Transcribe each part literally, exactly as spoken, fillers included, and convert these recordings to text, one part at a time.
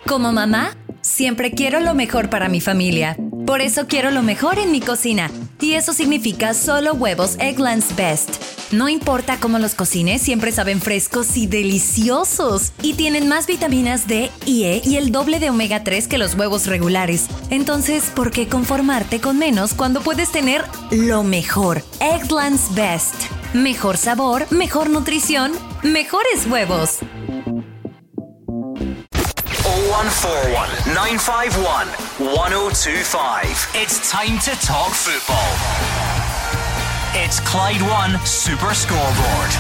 Como mamá, siempre quiero lo mejor para mi familia. Por eso quiero lo mejor en mi cocina. Y eso significa solo huevos Eggland's Best. No importa cómo los cocines, siempre saben frescos y deliciosos. Y tienen más vitaminas D y E y el doble de omega tres que los huevos regulares. Entonces, ¿por qué conformarte con menos cuando puedes tener lo mejor? Eggland's Best. Mejor sabor, mejor nutrición, mejores huevos. oh one four one, nine five one, one oh two five. It's time to talk football. It's Clyde One Super Scoreboard.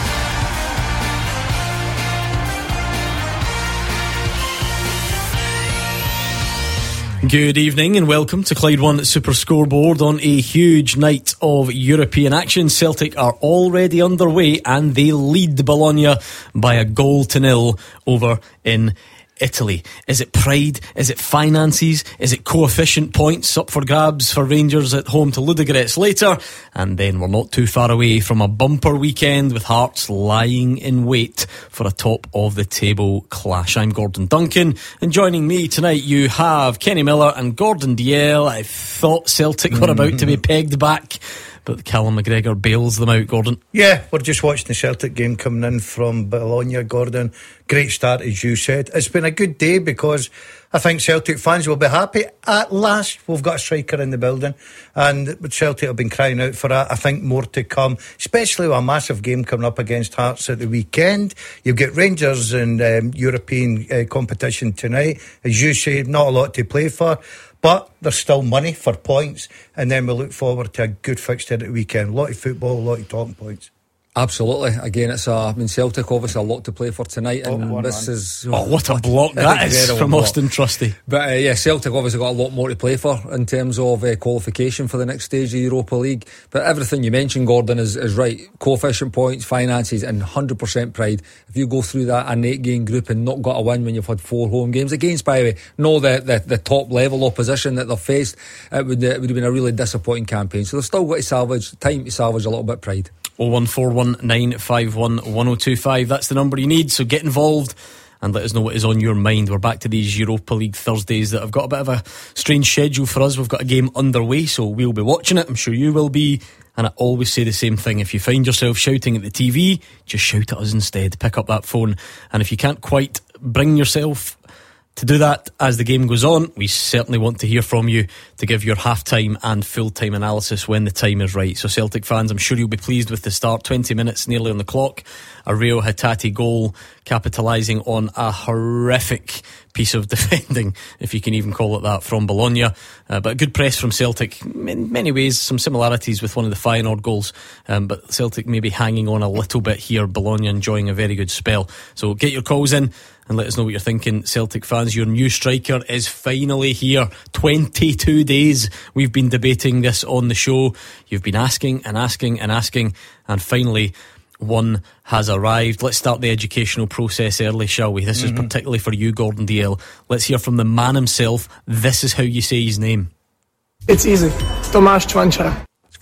Good evening and welcome to Clyde One Super Scoreboard on a huge night of European action. Celtic are already underway and they lead Bologna by a goal to nil over in Italy. Is it pride? Is it finances? Is it coefficient points up for grabs for Rangers at home to Ludogorets later? And then we're not too far away from a bumper weekend with Hearts lying in wait for a top of the table clash. I'm Gordon Duncan, and joining me tonight you have Kenny Miller and Gordon Dalziel. I thought Celtic were about to be pegged back, but Callum McGregor bails them out, Gordon. Yeah, we're just watching the Celtic game coming in from Bologna, Gordon. Great start, as you said. It's been a good day because I think Celtic fans will be happy. At last, we've got a striker in the building, and Celtic have been crying out for that. I think more to come, especially with a massive game coming up against Hearts at the weekend. You've got Rangers in um, European uh, competition tonight. As you say, not a lot to play for, but there's still money for points, and then we look forward to a good fixture at the weekend. A lot of football, a lot of talking points. Absolutely. Again, it's a, I mean, Celtic obviously a lot to play for tonight, and oh, this man. is oh, what a block that is from Austin Trusty. But uh, yeah, Celtic obviously got a lot more to play for in terms of uh, qualification for the next stage of the Europa League. But everything you mentioned, Gordon, is, is right. Coefficient points, finances, and one hundred percent pride. If you go through that an eight game group and not got a win when you've had four home games against, by the way, no the, the, the top level opposition that they've faced, it would, it would have been a really disappointing campaign. So they've still got to salvage time to salvage a little bit of pride. oh one four one, nine five one, one oh two five. That's the number you need, so get involved and let us know what is on your mind. We're back to these Europa League Thursdays that have got a bit of a strange schedule for us. We've got a game underway, so we'll be watching it. I'm sure you will be. And I always say the same thing: if you find yourself shouting at the T V, just shout at us instead. Pick up that phone. And if you can't quite bring yourself to do that as the game goes on, we certainly want to hear from you to give your half-time and full-time analysis when the time is right. So Celtic fans, I'm sure you'll be pleased with the start. twenty minutes nearly on the clock. A Reo Hatate goal capitalising on a horrific piece of defending, if you can even call it that, from Bologna. Uh, but good press from Celtic. In many ways, some similarities with one of the Feyenoord goals. Um, but Celtic maybe hanging on a little bit here. Bologna enjoying a very good spell. So get your calls in and let us know what you're thinking, Celtic fans. Your new striker is finally here. twenty-two days we've been debating this on the show. You've been asking and asking and asking, and finally one has arrived. Let's start the educational process early, shall we? This mm-hmm. is particularly for you, Gordon Dalziel. Let's hear from the man himself. This is how you say his name. It's easy. Tomasz Cvančara.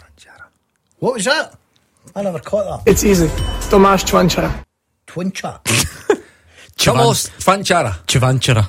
What was that? I never caught that. It's easy. Tomasz Cvančara. Twincha. Tomasz Cvančara. Cvančara.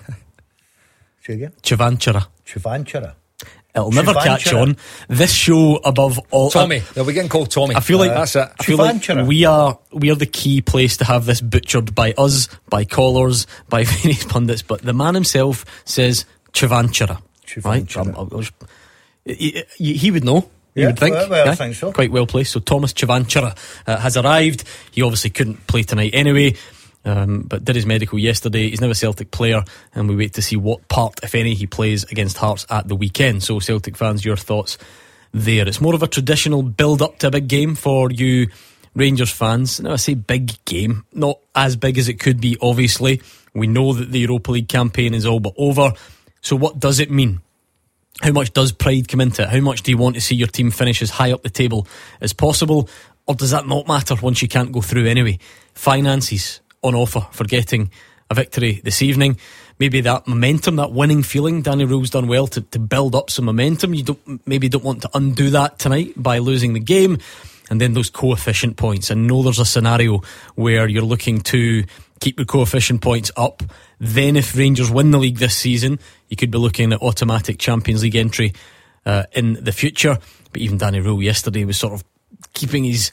Say again? Cvančara. Cvančara. It'll never catch on. This show, above all, Tommy. They'll be getting called Tommy. I feel like uh, that's it. I feel like we are we are the key place to have this butchered by us, by callers, by various pundits. But the man himself says Cvančara. Right? Um, I'll, I'll just, he, he would know. You yeah, would think, well, well, yeah? I think so. Quite well placed. So Tomasz Cvančara uh, has arrived. He obviously couldn't play tonight anyway. Um, but did his medical yesterday. He's now a Celtic player, and we wait to see what part, if any, he plays against Hearts at the weekend. So Celtic fans, your thoughts there. It's more of a traditional build-up to a big game for you Rangers fans. Now I say big game, not as big as it could be, obviously. We know that the Europa League campaign is all but over. So what does it mean? How much does pride come into it? How much do you want to see your team finish as high up the table as possible? Or does that not matter once you can't go through anyway? Finances on offer for getting a victory this evening. Maybe that momentum, that winning feeling. Danny Rose done well to, to build up some momentum. You don't maybe don't want to undo that tonight by losing the game. And then those coefficient points. I know there's a scenario where you're looking to keep the coefficient points up, Then if Rangers win the league this season, you could be looking at automatic Champions League entry uh, in the future. But even Danny Rule yesterday was sort of keeping his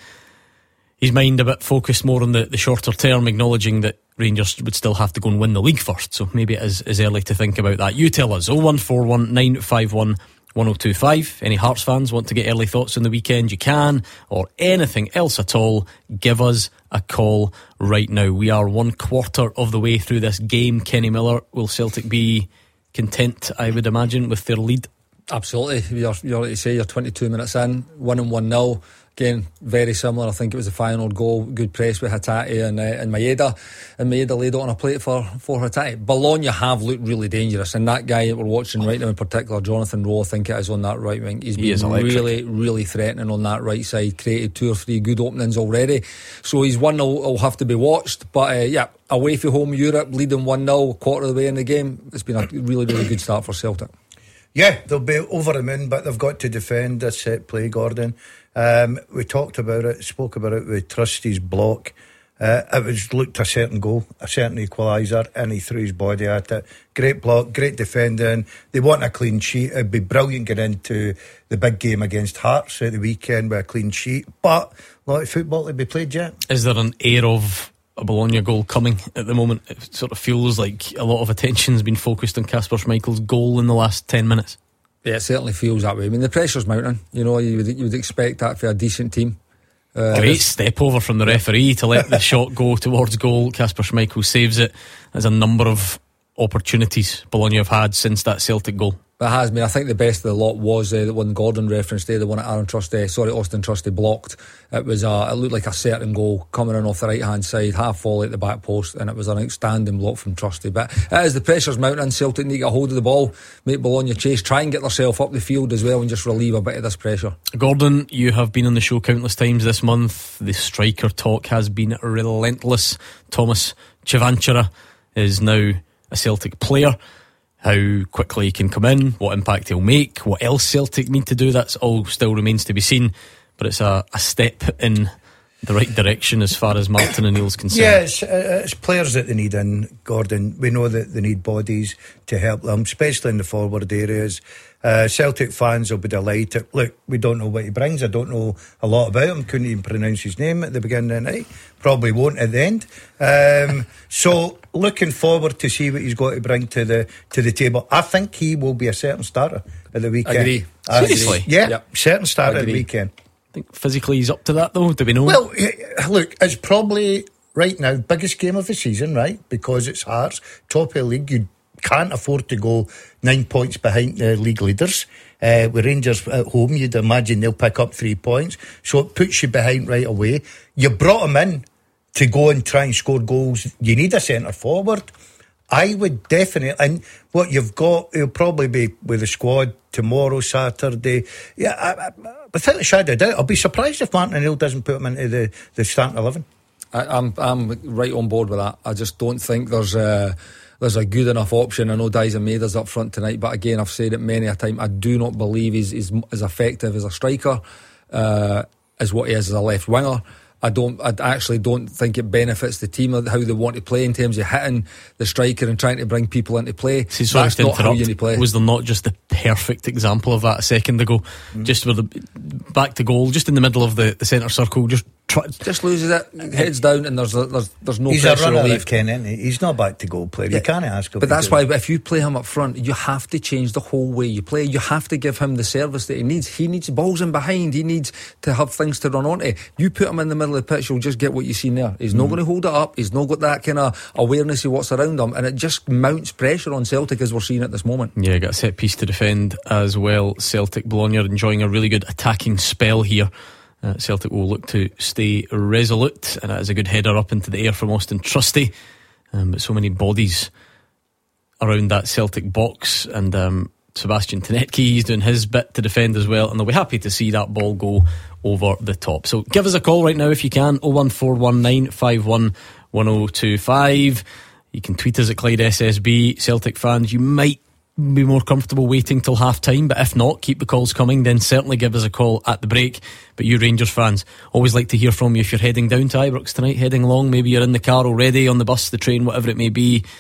his mind a bit focused more on the, the shorter term, acknowledging that Rangers would still have to go and win the league first. So maybe it is, is early to think about that. You tell us. oh one four one nine five one one oh two five. Any Hearts fans want to get early thoughts on the weekend, you can, or anything else at all, give us a call right now. We are one quarter of the way through this game. Kenny Miller, will Celtic be content, I would imagine, with their lead? Absolutely. You're, you're like you say, you're twenty-two minutes in, winning one nil. Again, very similar. I think it was a final goal. Good press with Hatate and, uh, and Maeda. And Maeda laid it on a plate for, for Hatate. Bologna have looked really dangerous. And that guy that we're watching right now in particular, Jonathan Rowe, I think it is on that right wing. He's he been really, really threatening on that right side. Created two or three good openings already. So he's one will, will have to be watched. But uh, yeah, away from home, Europe, leading one nil, quarter of the way in the game. It's been a really, really good start for Celtic. Yeah, they'll be over the moon, but they've got to defend this set play, Gordon. Um, we talked about it, spoke about it with Trusty's block. Uh, it was looked a certain goal, a certain equaliser, and he threw his body at it. Great block, great defending. They want a clean sheet. It'd be brilliant getting into the big game against Hearts at the weekend with a clean sheet. But a lot of football to be played yet. Is there an air of a Bologna goal coming at the moment? It sort of feels like a lot of attention's been focused on Kasper Schmeichel's goal in the last ten minutes. Yeah, it certainly feels that way. I mean, the pressure's mounting. You know, you would, you would expect that for a decent team. Uh, Great step over from the referee to let the shot go towards goal. Kasper Schmeichel saves it. There's a number of opportunities Bologna have had since that Celtic goal. It has been. I think the best of the lot was uh, the one Gordon referenced there, the one that Aaron Trusty, sorry, Austin Trusty blocked. It was a, it looked like a certain goal coming in off the right hand side, half volley at the back post, and it was an outstanding block from Trusty. But as the pressure's mounting, Celtic need to get a hold of the ball, make Bologna chase, try and get themselves up the field as well, and just relieve a bit of this pressure. Gordon, you have been on the show countless times this month. The striker talk has been relentless. Thomas Civanchera is now a Celtic player. How quickly he can come in, what impact he'll make, what else Celtic need to do, that's all still remains to be seen. But it's a, a step in the right direction as far as Martin O'Neill's concerned. Yeah, it's, uh, it's players that they need in, Gordon. We know that they need bodies to help them, especially in the forward areas. Uh, Celtic fans will be delighted. Look, we don't know what he brings. I don't know a lot about him. Couldn't even pronounce his name at the beginning of the night. Probably won't at the end. Um, so looking forward to see what he's got to bring to the to the table. I think he will be a certain starter at the weekend. Agree. I Seriously? Agree. Yeah, yep. certain starter at the weekend. I think physically he's up to that though. Do we know? Well, look, it's probably right now biggest game of the season, right? Because it's Hearts, top of the league. You can't afford to go nine points behind the league leaders. Uh, with Rangers at home, you'd imagine they'll pick up three points. So it puts you behind right away. You brought him in to go and try and score goals. You need a centre forward. I would definitely, and what you've got, he'll probably be with the squad tomorrow, Saturday. Yeah, I, I, without a shadow of doubt, I'll be surprised if Martin O'Neill doesn't put him into the, the starting eleven. I, I'm I'm right on board with that. I just don't think there's a there's a good enough option. I know Dyson Maeder's up front tonight, but again, I've said it many a time, I do not believe he's, he's as effective as a striker uh, as what he is as a left winger. I don't. I actually don't think it benefits the team how they want to play in terms of hitting the striker and trying to bring people into play. See, sorry That's to not how you interrupt. need to play. Was there not just the perfect example of that a second ago? Mm. Just with the back to goal, just in the middle of the, the centre circle, just try, just loses it, heads down, and there's there's there's no He's pressure a runner, relief. Ken, isn't he? He's not back to goal player. Yeah. You can't ask him. But that's do why it. if you play him up front, you have to change the whole way you play. You have to give him the service that he needs. He needs balls in behind. He needs to have things to run onto. You put him in the middle of the pitch, you'll just get what you see there. He's mm. not going to hold it up. He's not got that kind of awareness of what's around him, and it just mounts pressure on Celtic as we're seeing at this moment. Yeah, got a set piece to defend as well. Celtic, Bologna are enjoying a really good attacking spell here. Uh, Celtic will look to stay resolute, and that is a good header up into the air from Austin Trusty. Um, but so many bodies around that Celtic box, and um, Sebastian Tenetke, he's doing his bit to defend as well, and they'll be happy to see that ball go over the top. So give us a call right now if you can, oh one four one nine five one one oh two five. You can tweet us at Clyde S S B. Celtic fans, you might be more comfortable waiting till half time, but if not, keep the calls coming, then certainly give us a call at the break. But you Rangers fans, always like to hear from you if you're heading down to Ibrox tonight, heading along, maybe you're in the car already, on the bus, the train, whatever it may be.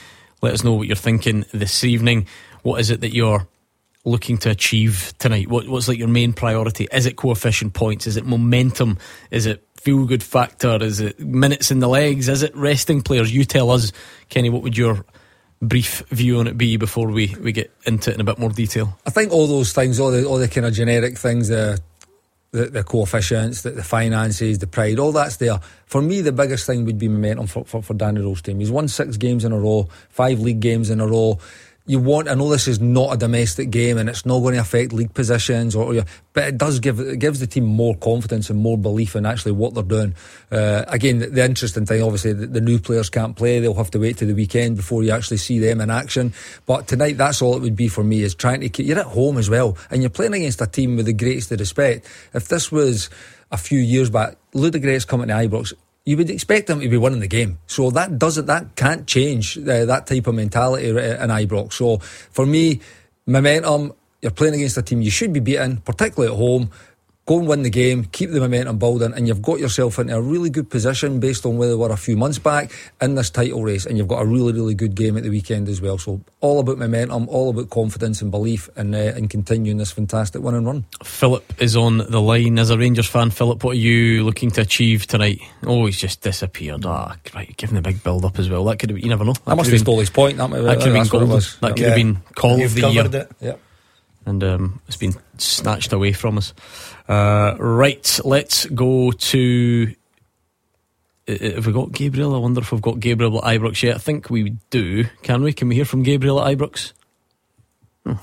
Let us know what you're thinking this evening. What is it that you're looking to achieve tonight? What, what's like your main priority? Is it coefficient points? Is it momentum? Is it feel good factor? Is it minutes in the legs? Is it resting players? You tell us, Kenny, what would your brief view on it be before we, we get into it in a bit more detail? I think all those things, all the all the kind of generic things, the the, the coefficients, the, the finances, the pride, all that's there. For me, the biggest thing would be momentum for, for, for Danny Rose' team. He's won six games in a row, five league games in a row. You want, I know this is not a domestic game and it's not going to affect league positions, or, or but it does give it gives the team more confidence and more belief in actually what they're doing. Uh, again, the, the interesting thing, obviously, the, the new players can't play; they'll have to wait to the weekend before you actually see them in action. But tonight, that's all it would be for me, is trying to keep. You're at home as well, and you're playing against a team with the greatest of respect. If this was a few years back, Ludogorets coming to Ibrox, you would expect them to be winning the game. So that doesn't, that can't change uh, that type of mentality in Ibrox. So for me, momentum, you're playing against a team you should be beating, particularly at home. Go and win the game, keep the momentum building, and you've got yourself into a really good position based on where they were a few months back in this title race, and you've got a really, really good game at the weekend as well. So all about momentum, all about confidence and belief, and, uh, and continuing this fantastic winning run. Philip is on the line. As a Rangers fan, Philip, what are you looking to achieve tonight? Oh, he's just disappeared. Ah, right, give him the big build up as well. That could have, you never know. That I must have stole his point. That, that could have been gold. That could yeah. have been call You've of the covered year. It. Yeah. And um, it's been snatched away from us. Uh, right, let's go to. Have we got Gabriel? I wonder if we've got Gabriel at Ibrox yet. I think we do. Can we? Can we hear from Gabriel at Ibrox? Hmm.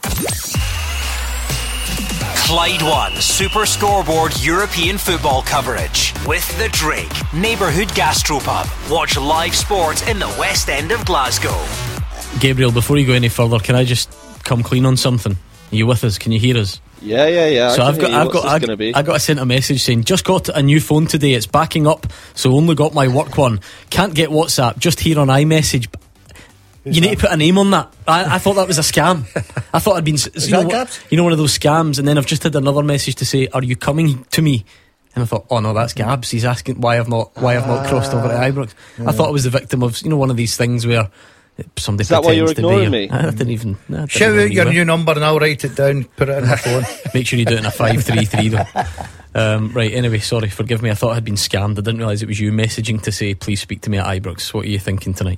Clyde One Super Scoreboard European football coverage with the Drake Neighbourhood Gastropub. Watch live sport in the West End of Glasgow. Gabriel, before you go any further, can I just come clean on something? Are you with us? Can you hear us? Yeah, yeah, yeah. So I I've got, I've got, I, be? I got to send a message saying just got a new phone today. It's backing up, so only got my work one. Can't get WhatsApp. Just here on iMessage. Who's you that? need to put a name on that. I, I thought that was a scam. I thought I'd been, Is you know, that what, you know, one of those scams. And then I've just had another message to say, "Are you coming to me?" And I thought, oh no, that's Gabs. He's asking why I've not, why I've not crossed over to Ibrox. Yeah. I thought I was the victim of, you know, one of these things where somebody Is that why you're pretends to be ignoring your- me? I didn't even. No, I didn't Shout know out you your were. new number and I'll write it down, put it in my phone. Make sure you do it in a five three three though. Um, right, anyway, sorry, forgive me. I thought I had been scammed. I didn't realise it was you messaging to say, please speak to me at Ibrox. What are you thinking tonight?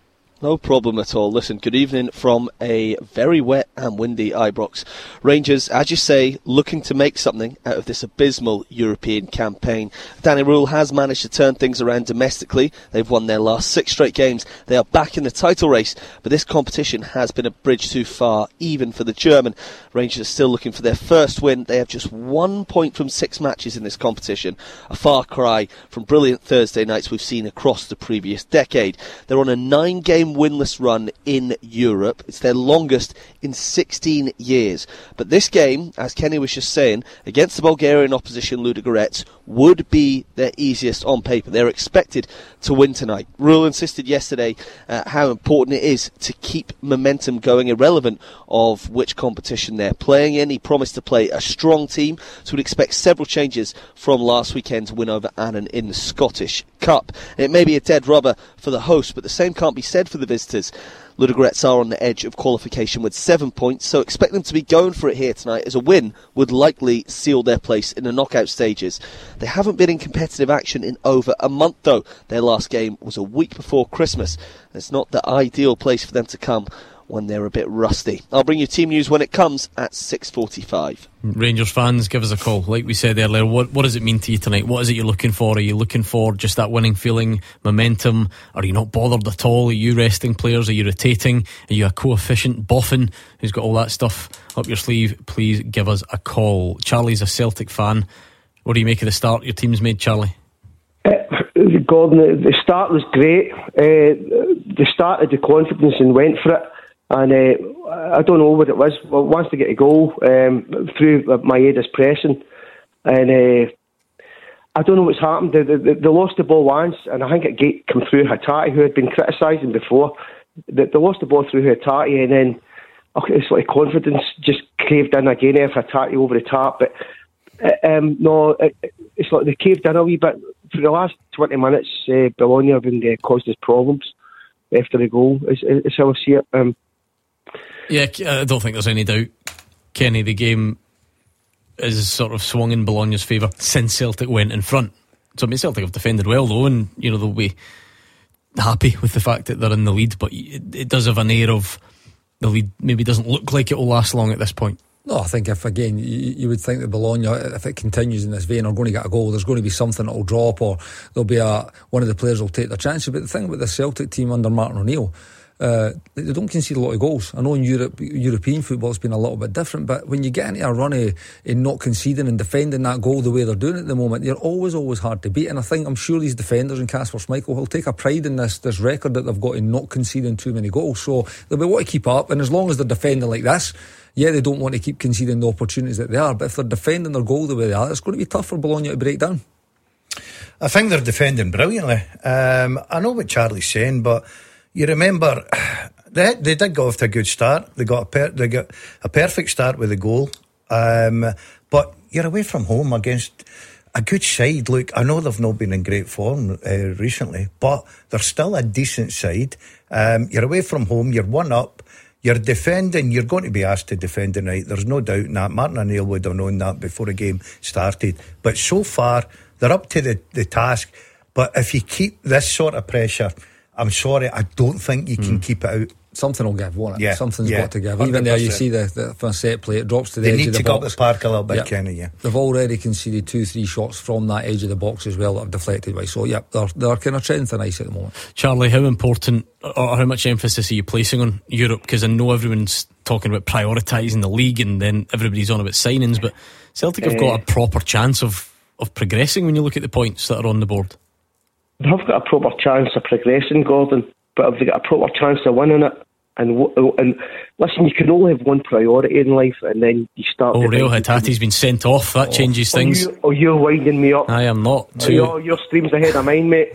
No problem at all. Listen, good evening from a very wet and windy Ibrox. Rangers, as you say, looking to make something out of this abysmal European campaign. Danny Rule has managed to turn things around domestically. They've won their last six straight games. They are back in the title race, but this competition has been a bridge too far, even for the German. Rangers are still looking for their first win. They have just one point from six matches in this competition. A far cry from brilliant Thursday nights we've seen across the previous decade. They're on a nine-game winless run in Europe. It's their longest in sixteen years. But this game, as Kenny was just saying, against the Bulgarian opposition Ludogorets, would be their easiest on paper. They're expected to win tonight. Rule insisted yesterday uh, how important it is to keep momentum going, irrelevant of which competition they're playing in. He promised to play a strong team, so we'd expect several changes from last weekend's win over Annan in the Scottish Cup. It may be a dead rubber for the host, but the same can't be said for the visitors. Ludogorets are on the edge of qualification with seven points, so expect them to be going for it here tonight, as a win would likely seal their place in the knockout stages. They haven't been in competitive action in over a month though. Their last game was a week before Christmas. It's not the ideal place for them to come when they're a bit rusty. I'll bring you team news when it comes at six forty-five. Rangers fans, give us a call. Like we said earlier, what what does it mean to you tonight? What is it you're looking for? Are you looking for just that winning feeling, momentum? Are you not bothered at all? Are you resting players? Are you rotating? Are you a coefficient boffin who's got all that stuff up your sleeve? Please give us a call. Charlie's a Celtic fan. What do you make of the start your team's made, Charlie? Uh, Gordon, the start was great. Uh, they started the confidence and went for it. And uh, I don't know what it was. Well, once they get a goal um, through Maeda's pressing, and uh, I don't know what's happened. They, they, they lost the ball once, and I think it get, come through Hatate, who had been criticising before. They, they lost the ball through Hatate, and then okay, it's like confidence just caved in again after Hatate over the top. But uh, um, no, it, it's like they caved in a wee bit. For the last twenty minutes, uh, Bologna have been uh, caused us problems. after the goal. Is, is how I see it. Um, yeah, I don't think there's any doubt, Kenny. The game is sort of swung in Bologna's favour since Celtic went in front. So I mean, Celtic have defended well though, and you know they'll be happy with the fact that they're in the lead. But it, it does have an air of the lead maybe doesn't look like it will last long at this point. No, I think if again you, you would think that Bologna, if it continues in this vein, are going to get a goal. There's going to be something that will drop, or there'll be a one of the players will take their chances. But the thing about the Celtic team under Martin O'Neill, uh, they don't concede a lot of goals. I know in Europe, European football it's been a little bit different, but when you get into a run of in not conceding and defending that goal the way they're doing it at the moment, you're always always hard to beat. And I think I'm sure these defenders and Kasper Schmeichel will take a pride in this this record that they've got in not conceding too many goals. So they'll be want to keep up, and as long as they're defending like this, yeah, they don't want to keep conceding the opportunities that they are, but if they're defending their goal the way they are, it's going to be tough for Bologna to break down. I think they're defending brilliantly. Um, I know what Charlie's saying, but you remember they they did go off to a good start. They got a per, they got a perfect start with a goal, um, but you're away from home against a good side. Look, I know they've not been in great form uh, recently, but they're still a decent side. Um, you're away from home. You're one up. You're defending, you're going to be asked to defend tonight. There's no doubt in that. Martin O'Neill would have known that before the game started. But so far, they're up to the, the task. But if you keep this sort of pressure, I'm sorry, I don't think you can mm. keep it out. Something will give, won't it? Yeah, Something's yeah, got to give. one hundred percent. Even there, you see the, the for a set play, it drops to the they edge need of the to box. go up the park a little bit, yeah. Kenny, yeah. They've already conceded two, three shots from that edge of the box as well that have deflected by. So, yeah, they're, they're kind of treading thin ice at the moment. Charlie, how important or how much emphasis are you placing on Europe? Because I know everyone's talking about prioritising the league and then everybody's on about signings, but Celtic have got a proper chance of, of progressing when you look at the points that are on the board. They've got a proper chance of progressing, Gordon, but have they got a proper chance of winning it? And, and listen, you can only have one priority in life, and then you start. Oh, Reo Hatate's been sent off. That oh. changes things. Oh, you, oh, you're winding me up. I am not. Too. Oh, your stream's ahead of mine, mate.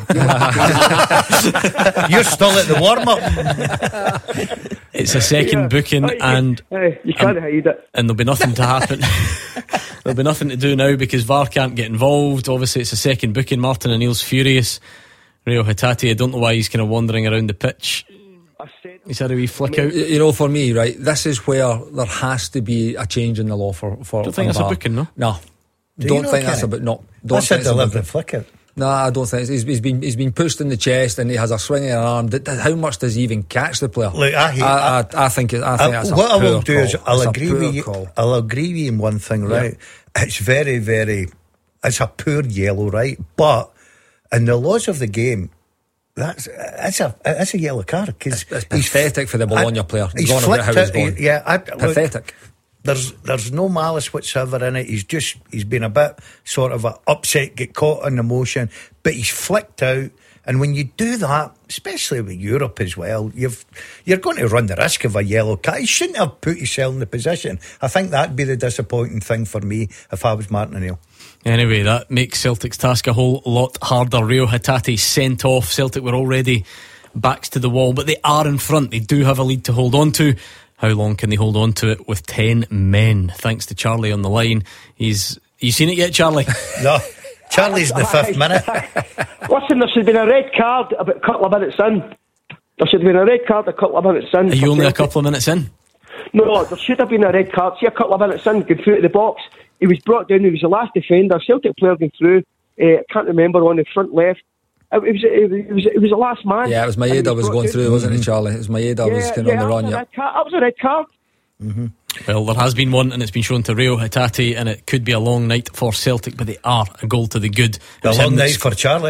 You're still at the warm up. It's a second yeah. booking, you and can, you can't um, hide it. And there'll be nothing to happen. There'll be nothing to do now because V A R can't get involved. Obviously, it's a second booking. Martin O'Neill's furious. Reo Hatate, I don't know why he's kind of wandering around the pitch. He's had a wee flick out. You know, for me, right, this is where there has to be a change in the law for. for don't think that's a booking, no? No, Do don't you know, think that's a bit. No, don't that's think a deliberate flick out. No, I don't think he's, he's been he's been pushed in the chest and he has a swinging arm. How much does he even catch the player? Look, I hate. I, I, I think it, I think I, that's what a I will poor do call. is I'll It's agree with you. Call. I'll agree with you in one thing, right? Yeah. It's very, very. It's a poor yellow, right? But in the laws of the game, that's that's a that's a yellow card because it's, it's pathetic for the Bologna I, player. He's gone flicked how he's it. Yeah, I, pathetic. Look, there's there's no malice whatsoever in it. He's just he's been a bit sort of a upset, get caught in emotion, but he's flicked out. And when you do that, especially with Europe as well, you've you're going to run the risk of a yellow card. You shouldn't have put yourself in the position. I think that'd be the disappointing thing for me if I was Martin O'Neill. Anyway, that makes Celtic's task a whole lot harder. Reo Hatate sent off. Celtic were already backs to the wall, but they are in front. They do have a lead to hold on to. How long can they hold on to it with ten men? Thanks to Charlie on the line. He's you seen it yet, Charlie? No. Charlie's in the fifth minute. Listen, there should have been a red card about a couple of minutes in. There should have been a red card a couple of minutes in. Are you only Celtic. A couple of minutes in? No, there should have been a red card. See, a couple of minutes in, going through to the box. He was brought down, he was the last defender. Celtic player going through. Uh, I can't remember, on the front left. It was, it was, it was the last man. Yeah, it was Maeda was, was going down. through, wasn't it, Charlie? It was Maeda yeah, was kind of yeah, on the run. Yeah, that was a red card. Mm-hmm. Well, there has been one and it's been shown to Reo Hatate, and it could be a long night for Celtic, but they are a goal to the good. A long night for Charlie.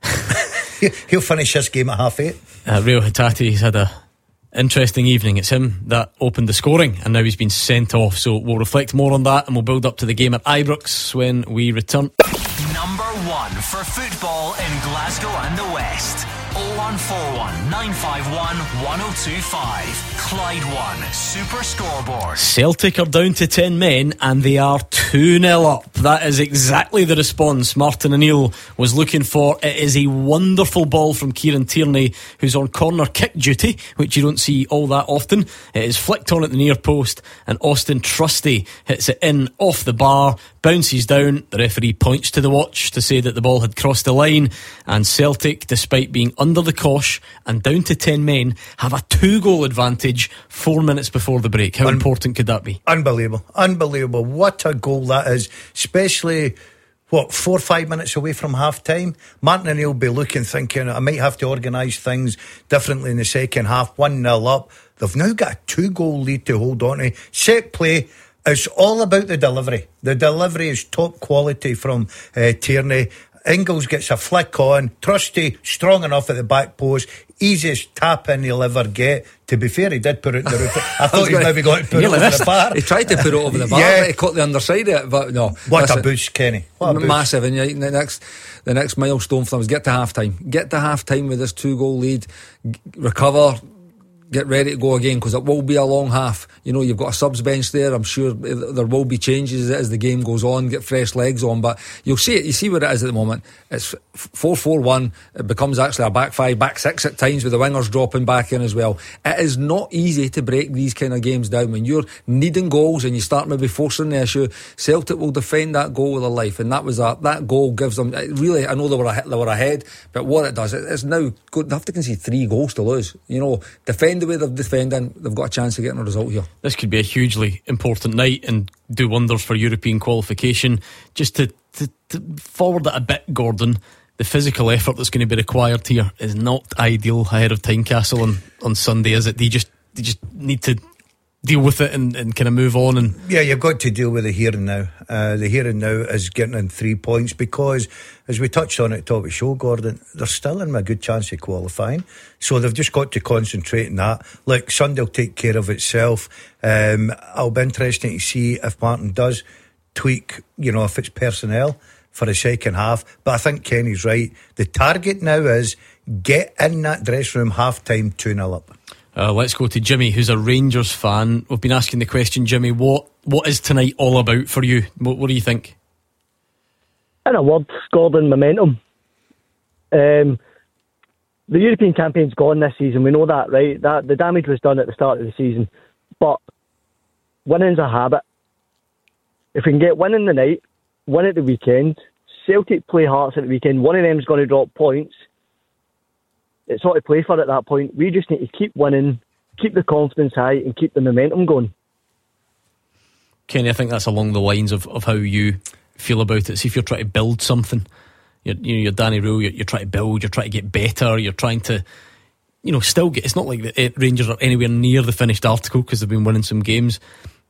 He'll finish this game at half eight. uh, Reo Hatate, he's had a interesting evening. It's him that opened the scoring and now he's been sent off, so we'll reflect more on that and we'll build up to the game at Ibrox when we return. Number one for football in Glasgow and the West. oh one four one, nine five one, one oh two five. Clyde One Super Scoreboard. Celtic are down to ten men and they are two nil up. That is exactly the response Martin O'Neill was looking for. It is a wonderful ball from Kieran Tierney, who's on corner kick duty, which you don't see all that often. It is flicked on at the near post and Austin Trusty hits it in off the bar. bounces down, the referee points to the watch to say that the ball had crossed the line, and Celtic, despite being under the cosh and down to ten men, have a two goal advantage four minutes before the break. How Un- important could that be? Unbelievable, unbelievable. What a goal that is, especially what, four or five minutes away from half time. Martin O'Neill will be looking, thinking, I might have to organise things differently in the second half. one nil up. They've now got a two goal lead to hold on to. Set play, it's all about the delivery. The delivery is top quality from uh, Tierney. Ingles gets a flick on. Trusty, strong enough at the back post. Easiest tap in he'll ever get. To be fair, he did put it in the roof. I thought he maybe got to put it over the bar. He tried to put it over the bar, yeah. But he caught the underside of it. But no, what listen, a boost, Kenny! What a boost. Massive. And the next, the next milestone for them is get to half time. Get to half time with this two goal lead. Recover. Get ready to go again, because it will be a long half. You know, you've got a subs bench there. I'm sure there will be changes as the game goes on, get fresh legs on, but you'll see it. You see what it is at the moment. It's four four one. It becomes actually a back five, back six at times, with the wingers dropping back in as well. It is not easy to break these kind of games down. When you're needing goals and you start maybe forcing the issue, Celtic will defend that goal with their life, and that was a, that goal gives them, really, I know they were, a, they were ahead, but what it does, it's now, they have to concede three goals to lose. You know, defend the way they're defending, they've got a chance of getting a result here. This could be a hugely important night and do wonders for European qualification. Just to, to, to forward it a bit, Gordon, the physical effort that's going to be required here is not ideal ahead of Tynecastle on, on Sunday, is it? They just, they just need to deal with it and, and kind of move on. And yeah, you've got to deal with the here and now. Uh, the here and now is getting in three points because, as we touched on at the top of the show, Gordon, they're still in a good chance of qualifying, so they've just got to concentrate on that. Look, Sunday will take care of itself. um, It'll be interesting to see if Martin does tweak, you know, if it's personnel for the second half. But I think Kenny's right. The target now is get in that dressing room half time two nil up. Uh, let's go to Jimmy, who's a Rangers fan. We've been asking the question, Jimmy, what what is tonight all about for you? What, what do you think? In a word, Gordon, momentum. Um, the European campaign's gone this season. We know that, right? That the damage was done at the start of the season. But winning's a habit. If we can get winning the night, win at the weekend, Celtic play Hearts at the weekend, one of them's going to drop points. It's all to play for at that point. We just need to keep winning, keep the confidence high, and keep the momentum going. Kenny, I think that's along the lines of, of how you feel about it. See, if you're trying to build something, you're, you know, you're Danny Rule, you're, you're trying to build, you're trying to get better, you're trying to, you know, still get. It's not like the Rangers are anywhere near the finished article because they've been winning some games.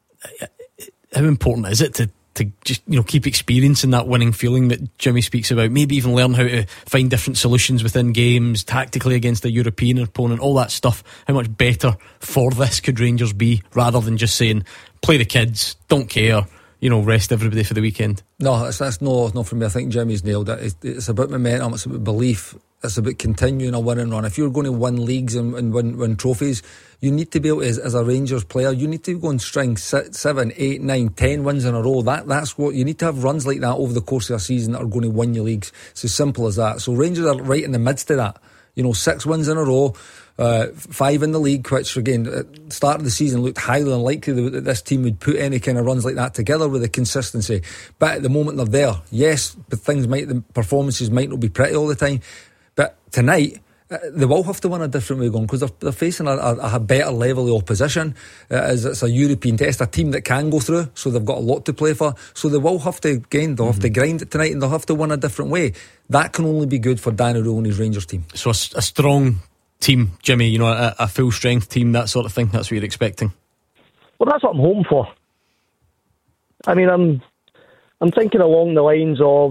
How important is it to to just, you know, keep experiencing that winning feeling that Jimmy speaks about? Maybe even learn how to find different solutions within games, tactically against a European opponent, all that stuff. How much better for this could Rangers be, rather than just saying, play the kids, don't care, you know, rest everybody for the weekend? No, that's, that's no, not for me. I think Jimmy's nailed it. It's, it's about momentum, it's about belief, it's about continuing a winning run. If you're going to win leagues and, and win, win trophies, you need to be able to, as, as a Rangers player, you need to go and string six, seven, eight, nine, ten wins in a row. That That's what you need to have, runs like that over the course of a season that are going to win your leagues. It's as simple as that. So Rangers are right in the midst of that. You know, six wins in a row, uh, five in the league, which again, at the start of the season looked highly unlikely that this team would put any kind of runs like that together with the consistency. But at the moment they're there. Yes, but things might, the performances might not be pretty all the time. But tonight, uh, they will have to win a different way going, because they're, they're facing a, a, a better level of opposition. Uh, as it's a European test, a team that can go through, so they've got a lot to play for. So they will have to, again, they'll mm-hmm. have to grind it tonight, and they'll have to win a different way. That can only be good for Danny Rule and his Rangers team. So a, a strong team, Jimmy, you know, a, a full strength team, that sort of thing. That's what you're expecting. Well, that's what I'm hoping for. I mean, I'm I'm thinking along the lines of,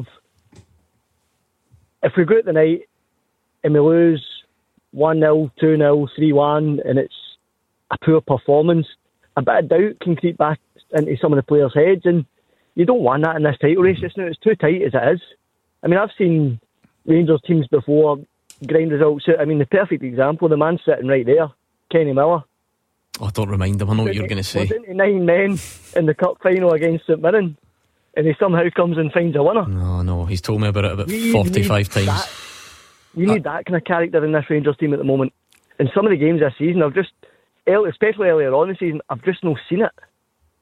if we go out the night and we lose one nil, two nil, three one, and it's a poor performance, a bit of doubt can creep back into some of the players' heads, and you don't want that in this title race just now. It's too tight as it is. I mean, I've seen Rangers teams before grind results out. I mean, the perfect example, the man sitting right there, Kenny Miller. Oh, don't remind him, I know what you're going to say. We're into nine men in the cup final against St Mirren, and he somehow comes and finds a winner. No, no, he's told me about it about we forty-five times. That. We need uh, that kind of character in this Rangers team at the moment. In some of the games this season, I've just, especially earlier on in the season, I've just not seen it.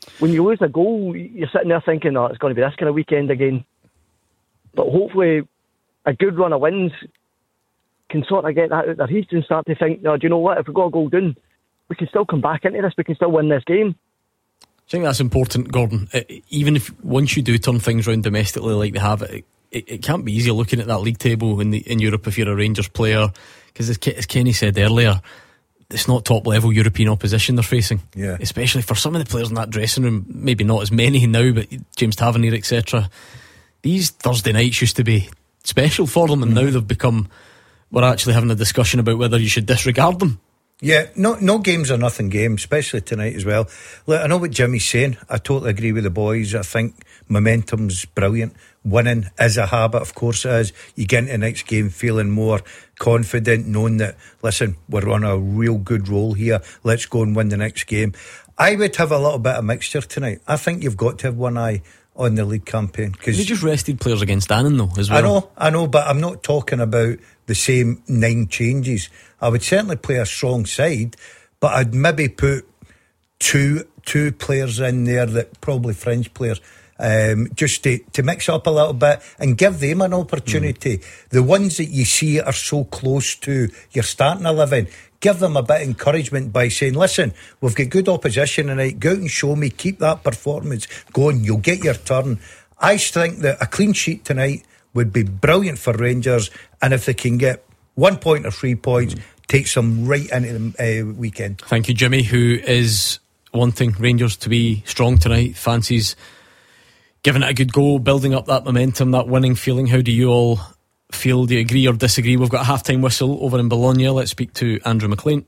when you lose a goal, you're sitting there thinking, oh, it's going to be this kind of weekend again. But hopefully a good run of wins can sort of get that out their heat and start to think, no, do you know what, if we've got a goal down, we can still come back into this, we can still win this game. I think that's important, Gordon. It, even if once you do turn things around domestically like they have, it, it, it can't be easy looking at that league table in, the, in Europe if you're a Rangers player, because as, as Kenny said earlier, it's not top level European opposition they're facing. Yeah. Especially for some of the players in that dressing room, maybe not as many now, but James Tavernier, et cetera. These Thursday nights used to be special for them, and mm. now they've become, we're actually having a discussion about whether you should disregard them. Yeah, no no games are nothing games, especially tonight as well. Look, I know what Jimmy's saying. I totally agree with the boys. I think momentum's brilliant. Winning is a habit, of course it is. You get into the next game feeling more confident, knowing that, listen, we're on a real good roll here. Let's go and win the next game. I would have a little bit of mixture tonight. I think you've got to have one eye on the league campaign. Cause they just rested players against Annan though as well. I know, I know, but I'm not talking about the same nine changes. I would certainly play a strong side, but I'd maybe put two two players in there that probably fringe players, um, just to, to mix up a little bit and give them an opportunity. Mm. The ones that you see are so close to your starting eleven, give them a bit of encouragement by saying, listen, we've got good opposition tonight, go out and show me, keep that performance going, you'll get your turn. I think that a clean sheet tonight would be brilliant for Rangers, and if they can get one point or three points, mm. takes them right into the uh, weekend. Thank you, Jimmy, who is wanting Rangers to be strong tonight, fancies giving it a good go, building up that momentum, that winning feeling. How do you all feel? Do you agree or disagree? We've got a half-time whistle over in Bologna. Let's speak to Andrew McLean.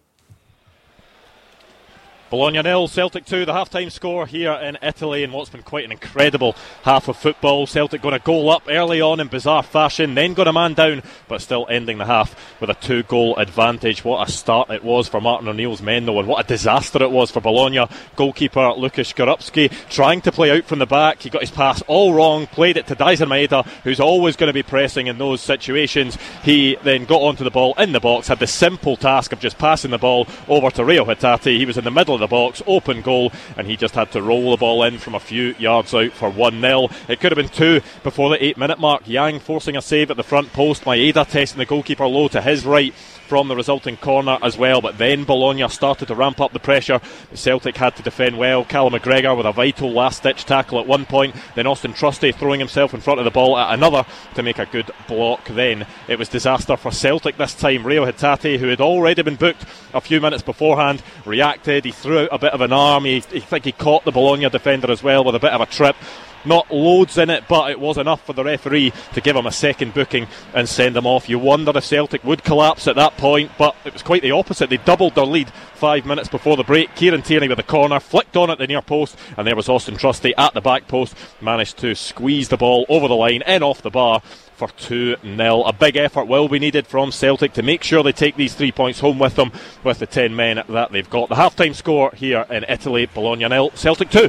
Bologna nil, Celtic two, the half-time score here in Italy in what's been quite an incredible half of football. Celtic going to goal up early on in bizarre fashion, then got a man down, but still ending the half with a two-goal advantage. What a start it was for Martin O'Neill's men though, and what a disaster it was for Bologna. Goalkeeper Lukasz Gorupski trying to play out from the back. He got his pass all wrong, played it to Daizen Maeda, who's always going to be pressing in those situations. He then got onto the ball in the box, had the simple task of just passing the ball over to Reo Hatate. He was in the middle of the box, open goal, and he just had to roll the ball in from a few yards out for one nil. It could have been two before the eight minute mark. Yang forcing a save at the front post, Maeda testing the goalkeeper low to his right from the resulting corner as well, but then Bologna started to ramp up the pressure. Celtic had to defend well. Callum McGregor with a vital last ditch tackle at one point, then Austin Trusty throwing himself in front of the ball at another to make a good block. Then it was disaster for Celtic this time. Reo Hatate, who had already been booked a few minutes beforehand, reacted. He threw out a bit of an arm. He, he think he caught the Bologna defender as well with a bit of a trip. Not loads in it, but it was enough for the referee to give him a second booking and send him off. You wonder if Celtic would collapse at that point, but it was quite the opposite. They doubled their lead five minutes before the break. Kieran Tierney with the corner, flicked on at the near post, and there was Austin Trusty at the back post, managed to squeeze the ball over the line and off the bar for two nil. A big effort will be needed from Celtic to make sure they take these three points home with them with the ten men that they've got. The half-time score here in Italy, Bologna nil, Celtic two.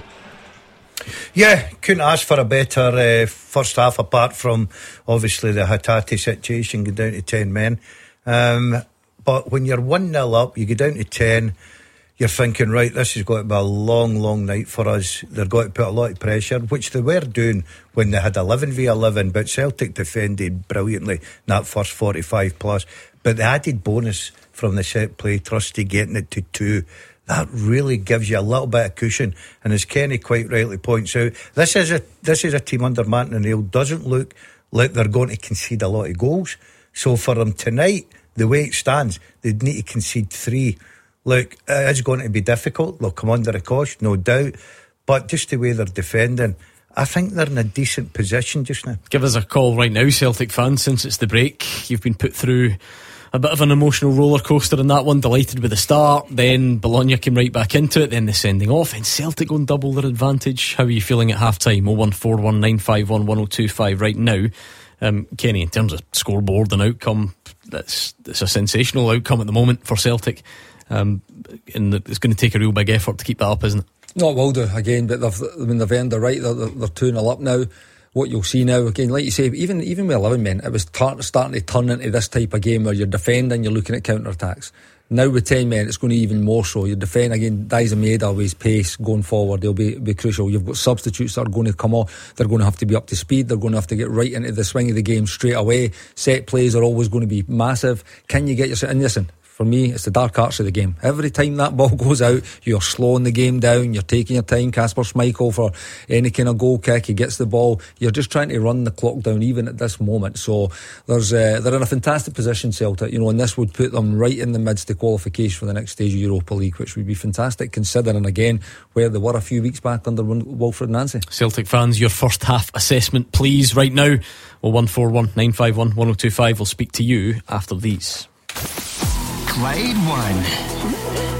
Yeah, couldn't ask for a better uh, first half, apart from obviously the Hatate situation, go down to ten men. Um, but when you're one nil up, you go down to ten, you're thinking, right, this has got to be a long, long night for us. They're going to put a lot of pressure, which they were doing when they had eleven v eleven, but Celtic defended brilliantly in that first forty-five plus. But the added bonus from the set play, Trusty getting it to two, that really gives you a little bit of cushion. And as Kenny quite rightly points out, this is a this is a team under Martin O'Neill doesn't look like they're going to concede a lot of goals. So for them tonight, the way it stands, they'd need to concede three. Look, it's going to be difficult. They'll come under a cosh, no doubt. But just the way they're defending, I think they're in a decent position just now. Give us a call right now, Celtic fans, since it's the break. You've been put through a bit of an emotional roller coaster in that one. Delighted with the start, then Bologna came right back into it, then the sending off, and Celtic going double their advantage. How are you feeling at half time? oh one four one nine five one one oh two five right now. um, Kenny, in terms of scoreboard and outcome, that's, that's a sensational outcome at the moment for Celtic, um, and it's going to take a real big effort to keep that up, isn't it? No, it will do again, but they've, I mean, they've earned the right. They're, they're two nil up now. What you'll see now, again, like you say, even even with eleven men, it was tar- starting to turn into this type of game where you're defending, you're looking at counter-attacks. Now with ten men, it's going to be even more so. Your defence again, Dyson Maeda with his pace going forward, they'll be, be crucial. You've got substitutes that are going to come off. They're going to have to be up to speed. They're going to have to get right into the swing of the game straight away. Set plays are always going to be massive. Can you get yourself? And listen, for me, it's the dark arts of the game. Every time that ball goes out, you're slowing the game down, you're taking your time. Kasper Schmeichel for any kind of goal kick, he gets the ball. You're just trying to run the clock down even at this moment. So there's uh, they're in a fantastic position, Celtic, you know, and this would put them right in the midst of qualification for the next stage of Europa League, which would be fantastic considering again where they were a few weeks back under Wilfred Nancy. Celtic fans, your first half assessment please right now. Well, one four one nine five one one oh two five will speak to you after these. Clyde One.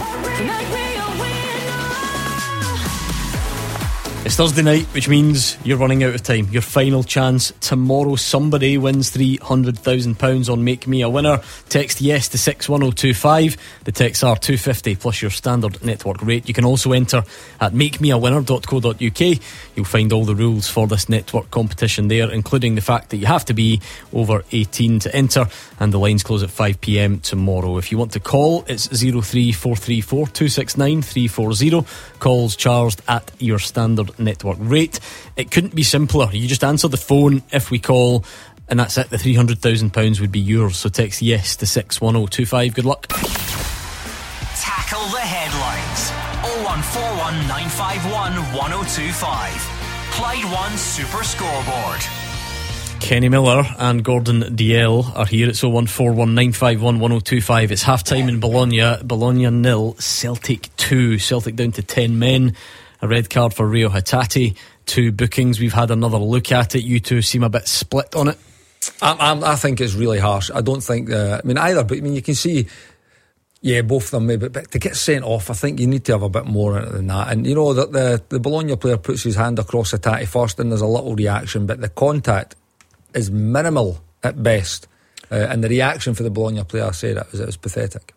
It's Thursday night, which means you're running out of time. Your final chance tomorrow. Somebody wins three hundred thousand pounds on Make Me a Winner. Text yes to six one oh two five. The texts are two fifty plus your standard network rate. You can also enter at make me a winner dot co dot uk. You'll find all the rules for this network competition there, including the fact that you have to be over eighteen to enter, and the lines close at five p m tomorrow. If you want to call, it's zero three four three four two six nine three four zero. Calls charged at your standard network rate. It couldn't be simpler. You just answer the phone if we call, and that's it. The three hundred thousand pounds would be yours. So text yes to six one oh two five. Good luck. Tackle the headlines. oh one four one nine five one one oh two five. Clyde One Super Scoreboard. Kenny Miller and Gordon Dalziel are here. It's oh one four one nine five one one oh two five. It's half time in Bologna. Bologna nil, Celtic two. Celtic down to ten men. A red card for Rio Hatate. Two bookings. We've had another look at it. You two seem a bit split on it. I, I, I think it's really harsh. I don't think uh, I mean either, but I mean you can see, yeah, both of them maybe, but to get sent off, I think you need to have a bit more in it than that. And you know that the, the Bologna player puts his hand across Hatate first and there's a little reaction, but the contact is minimal at best, uh, and the reaction for the Bologna player, I said it was, it was pathetic.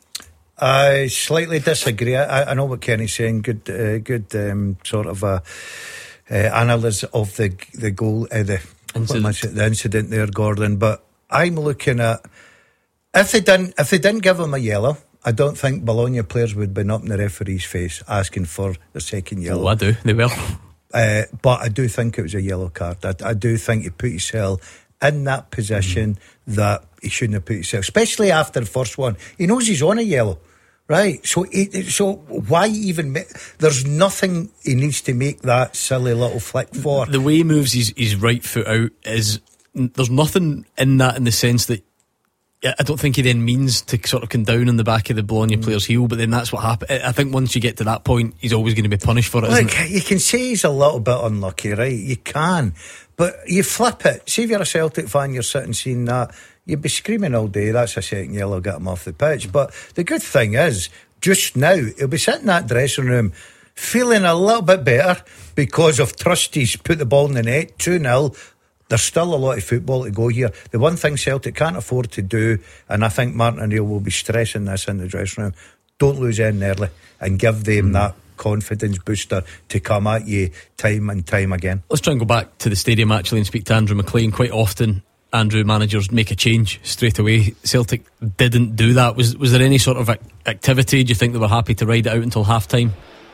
I slightly disagree. I, I know what Kenny's saying. Good, uh, good um, sort of uh, uh, analysis of the the goal, uh, the incident. the incident there, Gordon. But I'm looking at if they didn't if they didn't give him a yellow, I don't think Bologna players would have been up in the referee's face asking for the second yellow. Oh, I do. They will. Uh, but I do think it was a yellow card. I, I do think he put himself in that position mm. that he shouldn't have put himself, especially after the first one. He knows he's on a yellow, right? So, he, so why even? Make, there's nothing he needs to make that silly little flick for. The way he moves his, his right foot out is there's nothing in that in the sense that I don't think he then means to sort of come down on the back of the Bologna mm. player's heel, but then that's what happened. I think once you get to that point, he's always going to be punished for it. Look, isn't it? You can say he's a little bit unlucky, right? You can, but you flip it. See if you're a Celtic fan, you're sitting seeing that, you'd be screaming all day, that's a second yellow, get him off the pitch. But the good thing is, just now, he'll be sitting in that dressing room feeling a little bit better because of trustees put the ball in the net, two nil. There's still a lot of football to go here. The one thing Celtic can't afford to do, and I think Martin O'Neill will be stressing this in the dressing room, don't lose in early and give them mm. that confidence booster to come at you time and time again. Let's try and go back to the stadium actually and speak to Andrew McLean. Quite often Andrew managers make a change straight away. Celtic didn't do that. Was was there any sort of activity? Do you think they were happy to ride it out until half time?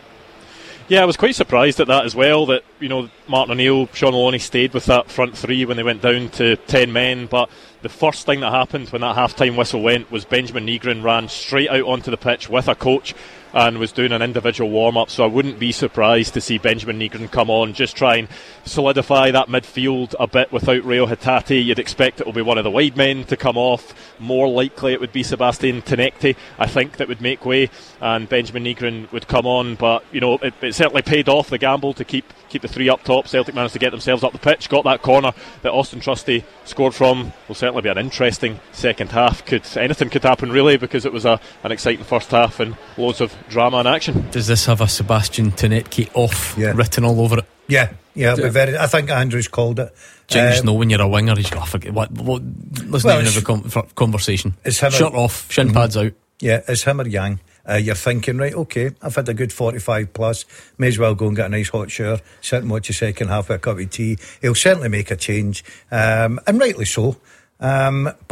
Yeah, I was quite surprised at that as well, that, you know, Martin O'Neill, Sean Maloney stayed with that front three when they went down to ten men, but the first thing that happened when that half-time whistle went was Benjamin Nygren ran straight out onto the pitch with a coach and was doing an individual warm-up, so I wouldn't be surprised to see Benjamin Nygren come on, just try and solidify that midfield a bit without Rio Hatate. You'd expect it will be one of the wide men to come off. More likely it would be Sebastian Tenekte, I think, that would make way, and Benjamin Nygren would come on, but, you know, it, it certainly paid off the gamble to keep keep the three up top. Celtic managed to get themselves up the pitch, got that corner that Austin Trusty scored from. Will certainly be an interesting second half. Could anything could happen really, because it was a an exciting first half and loads of drama and action. Does this have a Sebastian Tenetke off yeah. written all over it? Yeah, yeah, yeah. Very, I think Andrew's called it. Do you um, just know when you're a winger, he's got, oh, forget what, what let's well, not even have a com- conversation. Shirt or, off, shin mm-hmm. pads out. Yeah, it's him or Yang. Uh, you're thinking, right, okay, I've had a good forty-five plus, may as well go and get a nice hot shower, sit and watch the second half with a cup of tea. He'll certainly make a change, um, and rightly so. Um, but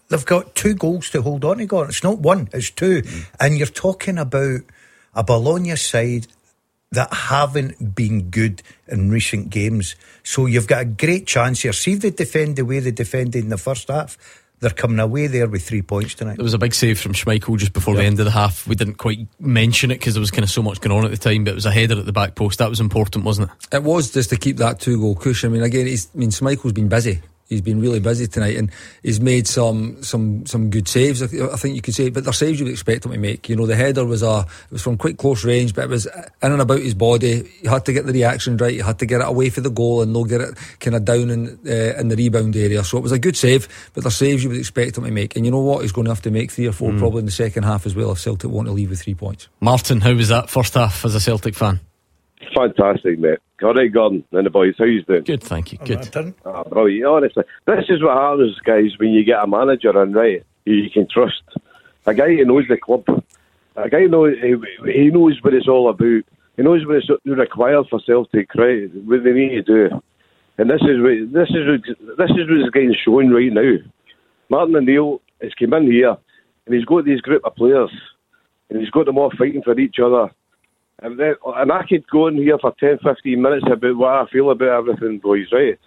they've got two goals to hold on to, Gordon. It's not one, it's two. Mm. And you're talking about a Bologna side that haven't been good in recent games. So you've got a great chance here. See if they defend the way they defended in the first half. They're coming away there with three points tonight. There was a big save from Schmeichel just before yep. the end of the half. We didn't quite mention it because there was kind of so much going on at the time, but it was a header at the back post. That was important, wasn't it? It was, just to keep that two goal cushion. I mean, again, he's, I mean, Schmeichel's been busy. He's been really busy tonight, and he's made some some some good saves, I, th- I think you could say. But they're saves you would expect him to make. You know, the header was a it was from quite close range, but it was in and about his body. You had to get the reaction right. You had to get it away from the goal and not get it kind of down in uh, in the rebound area. So it was a good save, but they're saves you would expect him to make. And you know what? He's going to have to make three or four mm. probably in the second half as well if Celtic want to leave with three points. Martin, how was that first half as a Celtic fan? Fantastic, mate. All right, Gordon and the boys, how you doing? Good, thank you. Good. Oh, brilliant. Honestly, this is what happens, guys, when you get a manager in, right, who you can trust. A guy who knows the club. A guy who knows, he, he knows what it's all about. He knows what it's required for Celtic, right, what they need to do. And this is what, this is what, this is what's getting shown right now. Martin O'Neill has come in here, and he's got these group of players, and he's got them all fighting for each other. And, then, and I could go in here for ten, fifteen minutes about what I feel about everything, boys, right?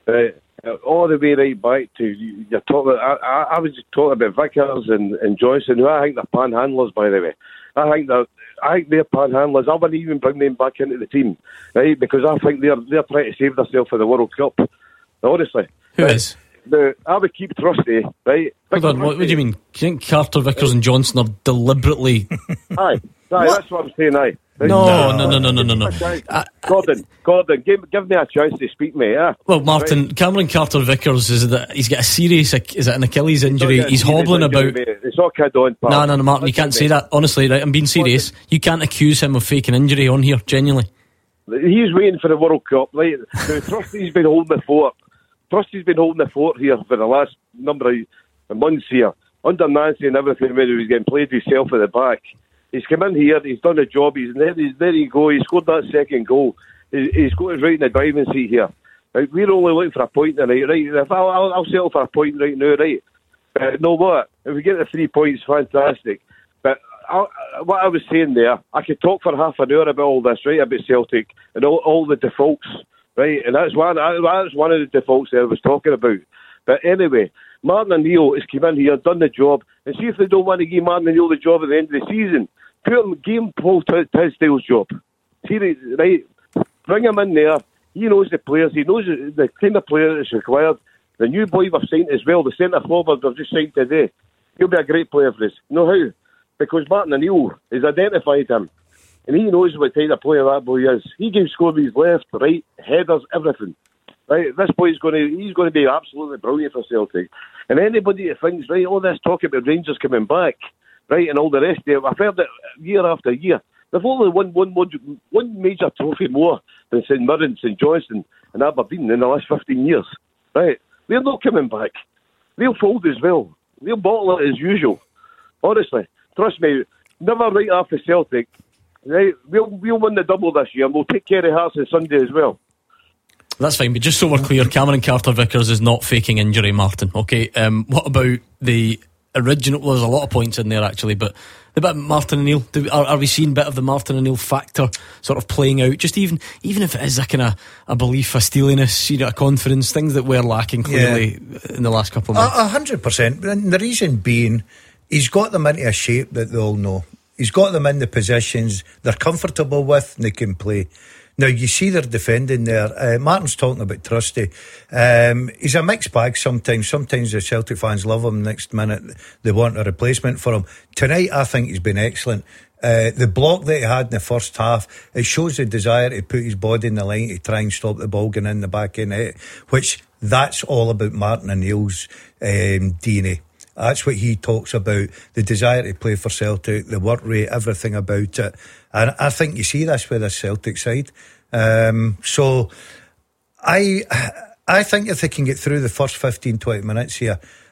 Uh, all the way right back to, you're talking, I, I, I was talking about Vickers and, and Johnson, who I think they're panhandlers, by the way. I think they're, I think they're panhandlers. I wouldn't even bring them back into the team, right? Because I think they're they're trying to save themselves for the World Cup. Honestly. Who right? is? The, I would keep Trusty, right? Hold on, what, what do you mean? Do you think Carter, Vickers and Johnson are deliberately... Aye, aye, that's what I'm saying, aye. No, no, no, no, no, no, no. Uh, Gordon, Gordon, give, give me a chance to speak, mate. Yeah? Well, Martin, right. Cameron Carter Vickers is that he's got a serious, is it an Achilles injury? He's hobbling injury, about. Mate. It's all kid on. No, no, no, Martin, you can't say that. Honestly, right? I'm being serious. You can't accuse him of faking injury on here. Genuinely. He's waiting for the World Cup. Right? Trusty's been holding the fort. Trusty's been holding the fort here for the last number of months here under Nancy and everything. Where he was getting played himself at the back. He's come in here, he's done a job, he's there, he's, there you go, he scored that second goal. He, he's got us right in the driving seat here. Right, we're only looking for a point tonight, right? If I'll, I'll, I'll settle for a point right now, right? But know what? If we get the three points, fantastic. But I, what I was saying there, I could talk for half an hour about all this, right? About Celtic and all, all the defaults, right? And that's one, that's one of the defaults that I was talking about. But anyway, Martin O'Neill has come in here, done the job, and see if they don't want to give Martin O'Neill the job at the end of the season. Put him, give him Paul Tisdale's job. See, right? Bring him in there. He knows the players. He knows the kind of player that's required. The new boy we've signed as well, the centre forward we've just signed today, he'll be a great player for us. You know how? Because Martin O'Neill has identified him, and he knows what type of player that boy is. He can score with his left, right, headers, everything. Right? This boy's going to, he's going to be absolutely brilliant for Celtic. And anybody that thinks, right, all this talk about Rangers coming back, right, and all the rest of it, I've heard it year after year. They've only won one, one, one major trophy more than St Mirren, St Johnstone and Aberdeen in the last fifteen years. Right? They're not coming back. They'll fold as well. They'll bottle it as usual. Honestly. Trust me, never write off the Celtic. Right? We'll, we'll win the double this year and we'll take care of Hearts on Sunday as well. That's fine, but just so we're clear, Cameron Carter Vickers is not faking injury, Martin. Okay, um, what about the original? Well, there's a lot of points in there actually, but the bit of Martin O'Neill, do, are, are we seeing a bit of the Martin O'Neill factor sort of playing out? Just even even if it is a kind of a belief, a steeliness, you know, a confidence, things that we're lacking clearly yeah. in the last couple of months. A hundred percent. And the reason being, he's got them into a shape that they all know. He's got them in the positions they're comfortable with and they can play. Now, you see they're defending there. Uh, Martin's talking about Trusty. Um, he's a mixed bag sometimes. Sometimes the Celtic fans love him. Next minute, they want a replacement for him. Tonight, I think he's been excellent. Uh, the block that he had in the first half, it shows the desire to put his body in the line to try and stop the ball going in the back end, eh? Which that's all about Martin O'Neill's um, D N A. That's what he talks about, the desire to play for Celtic, the work rate, everything about it. And I think you see this with the Celtic side. Um, so I I think if they can get through the first fifteen, twenty minutes here,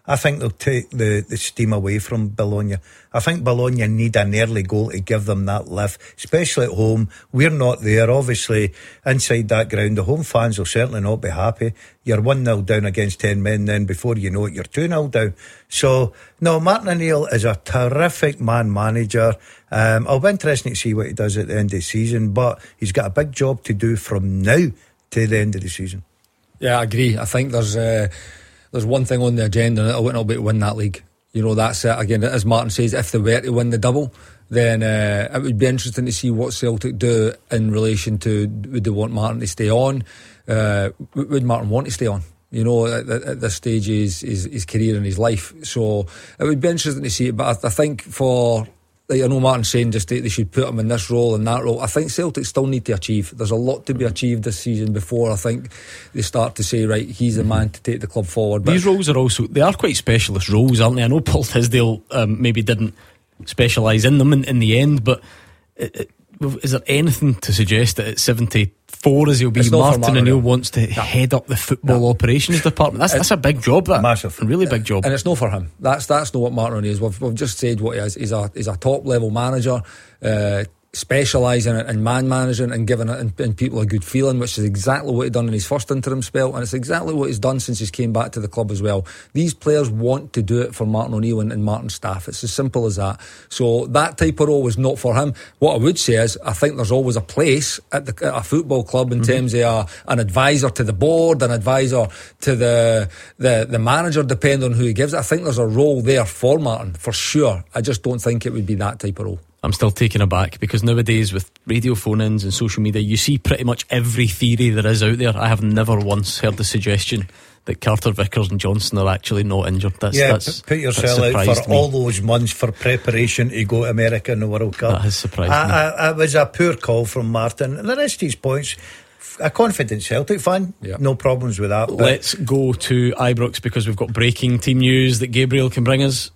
I think they'll take the, the steam away from Bologna. I think Bologna need an early goal to give them that lift, especially at home. We're not there. Obviously, inside that ground, the home fans will certainly not be happy. You're one nil down against ten men, then before you know it, you're two nil down. So, no, Martin O'Neill is a terrific man manager. Um, it'll be interesting to see what he does at the end of the season, but he's got a big job to do from now to the end of the season. Yeah, I agree. I think there's uh, there's one thing on the agenda, and it'll, it'll be to win that league. You know, that's it. Again, as Martin says, if they were to win the double, then uh, it would be interesting to see what Celtic do in relation to, would they want Martin to stay on? Uh, would Martin want to stay on? You know, at, at this stage of his, his, his career and his life. So it would be interesting to see it. But I, I think for... Like I know Martin's saying just they, they should put him in this role and that role. I think Celtic still need to achieve. There's a lot to be achieved this season before I think they start to say, right, he's the man to take the club forward. But these roles are also, they are quite specialist roles, aren't they? I know Paul Tisdale um, maybe didn't specialise in them in, in the end, but it, it, is there anything to suggest that at seventy-four as he'll be, Martin, Martin O'Neill wants to no. head up the football no. operations department? That's, that's a big job, that. Massive. A really big job. And it's not for him. That's that's not what Martin O'Neill is. We've, we've just said what he is. He's a, he's a top level manager, uh, specialising in man managing and giving it and, and people a good feeling, which is exactly what he done in his first interim spell, and it's exactly what he's done since he's came back to the club as well. These players want to do it for Martin O'Neill and, and Martin's staff. It's as simple as that. So that type of role is not for him. What I would say is I think there's always a place at, the, at a football club in mm-hmm. terms of a, an advisor to the board, an advisor to the, the the manager, depending on who he gives it. I think there's a role there for Martin for sure. I just don't think it would be that type of role. I'm still taken aback because nowadays with radio phone-ins and social media, you see pretty much every theory there is out there. I have never once heard the suggestion that Carter, Vickers and Johnson are actually not injured. That's, yeah, that's, put yourself out for me. all those months for preparation to go to America in the World Cup. That has surprised I, me. I, it was a poor call from Martin. And the rest of his points, a confident Celtic fan, yep. no problems with that. Let's go to Ibrox because we've got breaking team news that Gabriel can bring us.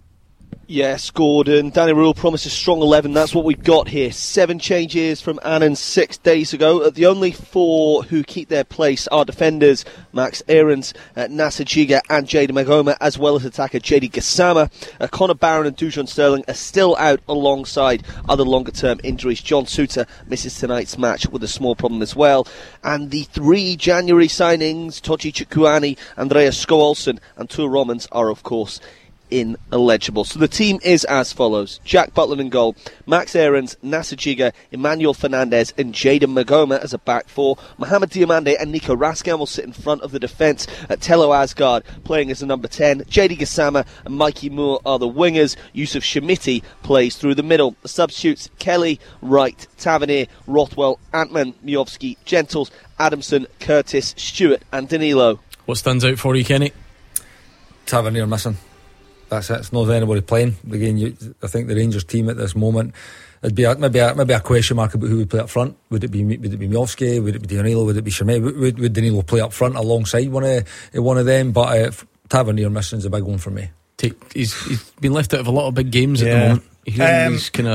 Yes, Gordon. Danny Rule promises strong eleven. That's what we've got here. Seven changes from Annan six days ago. The only four who keep their place are defenders Max Aarons, uh, Nasser Giga and Jayden Magoma, as well as attacker J D Gassama. Uh, Connor Barron and Dujon Sterling are still out alongside other longer-term injuries. John Suter misses tonight's match with a small problem as well. And the three January signings, Tochi Chukwuani, Andreas Skålsson and Tor Romans are, of course, ineligible. So the team is as follows: Jack Butland in goal, Max Aarons, Nasser Giga, Emmanuel Fernandez and Jayden Magoma as a back four. Mohamed Diomande and Nico Raskin will sit in front of the defence. At Tello Asgard playing as a number ten. J D Gassama and Mikey Moore are the wingers. Yusuf Shamiti plays through the middle. The substitutes: Kelly, Wright, Tavernier, Rothwell, Antman, Miovski, Gentles, Adamson, Curtis, Stewart and Danilo. What stands out for you, Kenny? Tavernier missing. That's it. It's not anybody playing. Again, you, I think the Rangers team at this moment, it'd be a, maybe a, maybe a question mark about who would play up front. Would it be would it be Miovski? Would it be Danilo? Would it be Shamé? Would, would, would Danilo play up front alongside one of one of them? But uh, Tavernier missing is a big one for me. Take, he's he's been left out of a lot of big games yeah. at the moment. He's, um, he's kind of.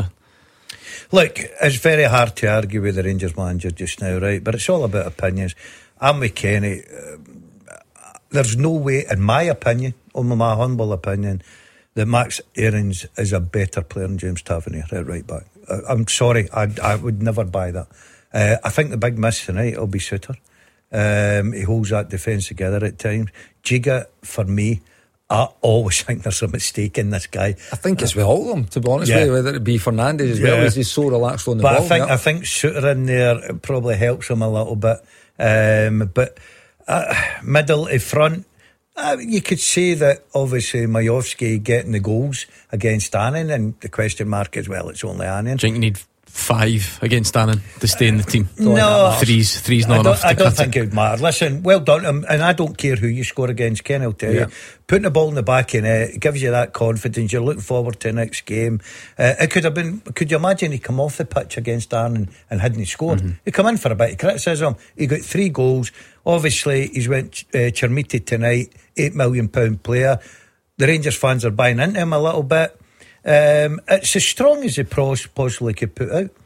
Look, it's very hard to argue with the Rangers manager just now, right? But it's all about opinions. I'm with Kenny. Uh, there's no way, in my opinion, on my humble opinion, that Max Aarons is a better player than James Tavernier at right back. Uh, I'm sorry, I, I would never buy that. Uh, I think the big miss tonight will be Suter. Um, he holds that defence together at times. Giga, for me, I always think there's a mistake in this guy. I think it's with all of them, to be honest yeah. with you, whether it be Fernandez as yeah. well, as he's so relaxed on the but ball. But I think yeah. I think Suter in there probably helps him a little bit. Um, but uh, middle to front, uh, you could say that obviously Miovski getting the goals against Annan, and the question mark as well, it's only Annan. Do you think you need five against Annan to stay in the team? No, three's three's not I enough to I don't cut think it. it would matter. Listen, well done to him, and I don't care who you score against, Ken, I'll tell yeah. you. Putting the ball in the back of net, it gives you that confidence. You're looking forward to the next game. Uh, it could have been, could you imagine he come off the pitch against Annan and hadn't he scored? Mm-hmm. He come in for a bit of criticism. He got three goals. Obviously, he's went uh, Chermiti tonight, eight million pound player. The Rangers fans are buying into him a little bit. Um, it's as strong as he possibly could put out.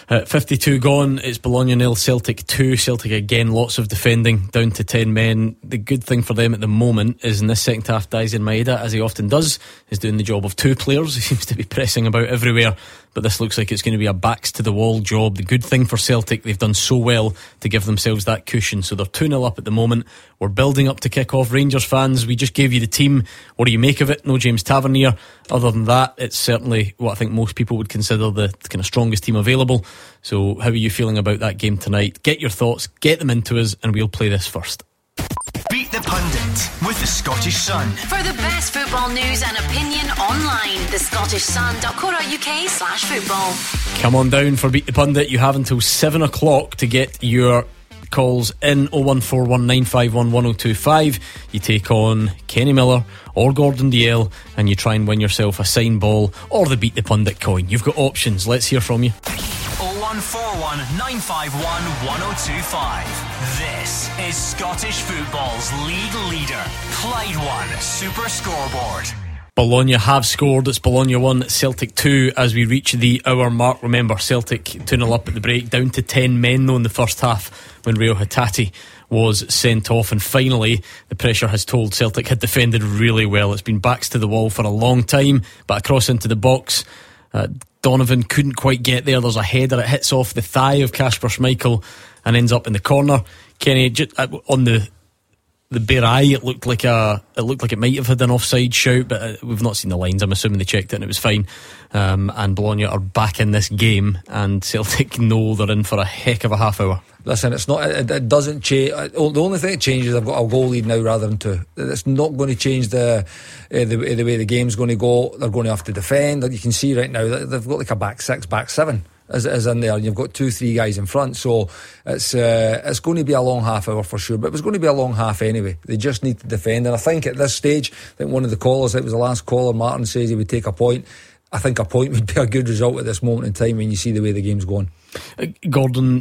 Uh, fifty-two gone, it's Bologna nil, Celtic two. Celtic again, lots of defending, down to ten men. The good thing for them at the moment is in this second half, Daizen Maeda, as he often does, is doing the job of two players. He seems to be pressing about everywhere, but this looks like it's going to be a backs to the wall job. The good thing for Celtic, they've done so well to give themselves that cushion, so they're two nil up at the moment. We're building up to kick off. Rangers fans, we just gave you the team. What do you make of it? No James Tavernier. Other than that, it's certainly what I think most people would consider the kind of strongest team available. So how are you feeling about that game tonight? Get your thoughts, get them into us, and we'll play this first. Beat the Pundit with the Scottish Sun. For the best football news and opinion online, the Scottish Sun dot co dot uk slash football. Come on down for Beat the Pundit. You have until seven o'clock to get your calls in. oh one four one nine five one one oh two five. You take on Kenny Miller or Gordon Dalziel and you try and win yourself a signed ball or the Beat the Pundit coin. You've got options. Let's hear from you. oh one four one nine five one one oh two five. This is Scottish football's league leader, Clyde One Super Scoreboard. Bologna have scored. It's Bologna one, Celtic two as we reach the hour mark. Remember, Celtic two nil up at the break, down to ten men though in the first half when Reo Hatate was sent off, and finally the pressure has told. Celtic had defended really well. It's been backs to the wall for a long time, but a cross into the box, uh, Donovan couldn't quite get there. There's a header, it hits off the thigh of Kasper Schmeichel and ends up in the corner. Kenny, just, uh, on the the bare eye, it looked like a it looked like it might have had an offside shout, but uh, we've not seen the lines. I'm assuming they checked it and it was fine. Um, and Bologna are back in this game, and Celtic know they're in for a heck of a half hour. Listen, it's not. It, it doesn't change. The only thing that changes, I've got a goal lead now rather than two. It's not going to change the uh, the, the way the game's going to go. They're going to have to defend. You can see right now that they've got like a back six, back seven. As it is in there, and you've got two, three guys in front, so it's uh, it's going to be a long half hour for sure. But it was going to be a long half anyway. They just need to defend, and I think at this stage, I think one of the callers, it was the last caller, Martin, says he would take a point. I think a point would be a good result at this moment in time when you see the way the game's going. Uh, Gordon,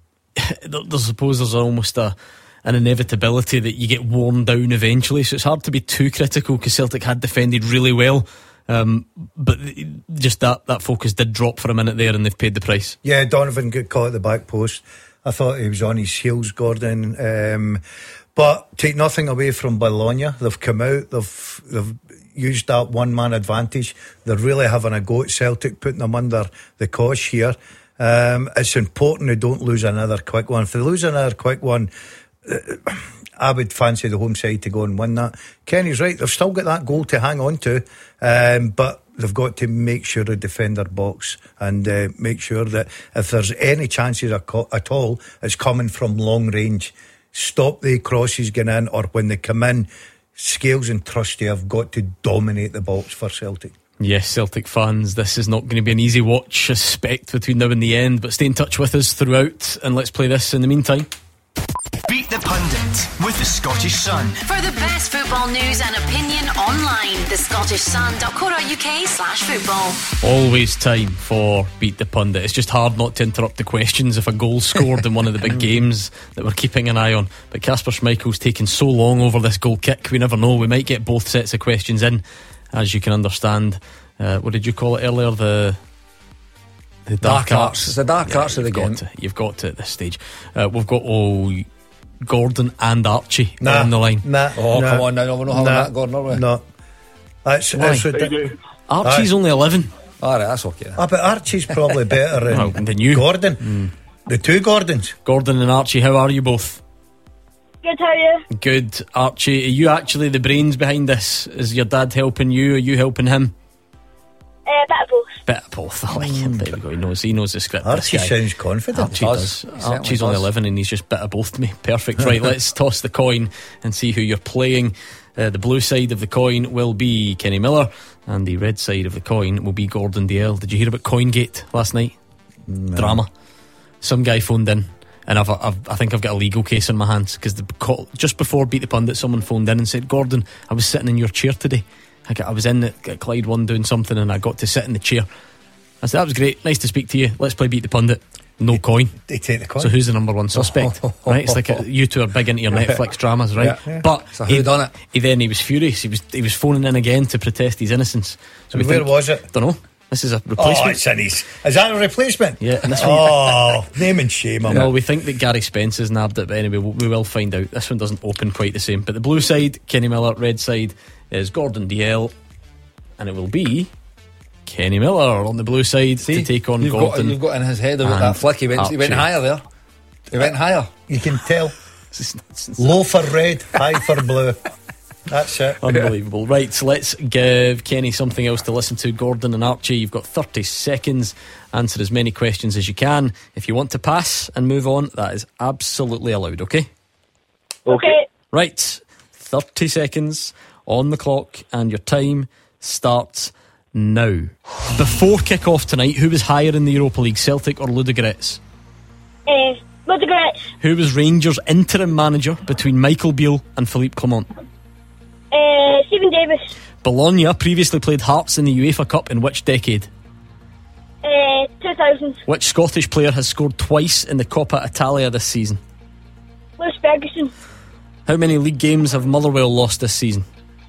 I suppose there's almost a an inevitability that you get worn down eventually, so it's hard to be too critical because Celtic had defended really well. Um, but just that, that focus did drop for a minute there, and they've paid the price. Yeah, Donovan got caught at the back post. I thought he was on his heels, Gordon. Um, but take nothing away from Bologna. They've come out, they've they've used that one man advantage. They're really having a go at Celtic, putting them under the cosh here. Um, it's important they don't lose another quick one. If they lose another quick one, uh, I would fancy the home side to go and win that. Kenny's right, they've still got that goal to hang on to, um, but they've got to make sure they defend their box and uh, make sure that if there's any chances at all, it's coming from long range. Stop the crosses going in, or when they come in, Scales and Trusty have got to dominate the box for Celtic. Yes, Celtic fans, this is not going to be an easy watch, I suspect, between now and the end, but stay in touch with us throughout, and let's play this in the meantime. Beat the Pundit with the Scottish Sun. For the best football news and opinion online, the Scottish Sun dot co dot uk slash football. Always time for Beat the Pundit. It's just hard not to interrupt the questions if a goal's scored in one of the big games that we're keeping an eye on. But Kasper Schmeichel's taken so long over this goal kick, we never know. We might get both sets of questions in, as you can understand. Uh, what did you call it earlier? The the dark, dark arts. arts. It's the dark yeah, arts of the game. To, you've got to at this stage. Uh, we've got oh. Gordon and Archie nah, on the line. Nah, oh, nah, come on now. We're not having nah, that, Gordon, are we? No. That's, that's ridiculous. Archie's Aye. only eleven. Alright, that's okay. Ah, but Archie's probably better than, well, than you. Gordon. Mm. The two Gordons. Gordon and Archie, how are you both? Good, how are you? Good. Archie, are you actually the brains behind this? Is your dad helping you? Are you helping him? Uh, bit of both. Bit of both. I like him. There we go. He knows, he knows the script. Archie sounds confident. Archie does. does. Archie's only eleven and he's just bit of both to me. Perfect. Right, let's toss the coin and see who you're playing. Uh, the blue side of the coin will be Kenny Miller, and the red side of the coin will be Gordon Dalziel. Did you hear about CoinGate last night? No. Drama. Some guy phoned in, and I've, I've, I think I've got a legal case in my hands, because the call, just before Beat the Pundit, someone phoned in and said, Gordon, I was sitting in your chair today. I, got, I was in at, at Clyde One doing something, and I got to sit in the chair. I said, that was great, nice to speak to you, let's play Beat the Pundit. No coin. They take the coin. So who's the number one suspect? Right, it's like a, you two are big into your Netflix dramas, right? Yeah, yeah. But so who he, done it? He then he was furious. He was he was phoning in again to protest his innocence. So and where think, was it? Don't know. This is a Oh, replacement. it's in his. Is that a replacement? Yeah, and this Oh, name and shame on No, it. we think that Gary Spence has nabbed it, but anyway, we we will find out. This one doesn't open quite the same. But the blue side, Kenny Miller. Red side is Gordon Dalziel, and it will be Kenny Miller on the blue side See, to take on you've Gordon. Got, you've got in his head about and that flick. He went, he went Archie. higher there. He went higher. You can tell. Low for red, high for blue. That's it. Unbelievable. Right, so let's give Kenny something else to listen to. Gordon and Archie, you've got thirty seconds. Answer as many questions as you can. If you want to pass and move on, that is absolutely allowed, okay? Okay. Right, thirty seconds on the clock, and your time starts now. Before kick-off tonight, who was higher in the Europa League, Celtic or Ludogorets? Uh, Ludogorets. Who was Rangers' interim manager between Michael Beale and Philippe Clement? Uh, Stephen Davis. Bologna previously played Hearts in the UEFA Cup in which decade? Uh, two thousand. Which Scottish player has scored twice in the Coppa Italia this season? Lewis Ferguson. How many league games have Motherwell lost this season?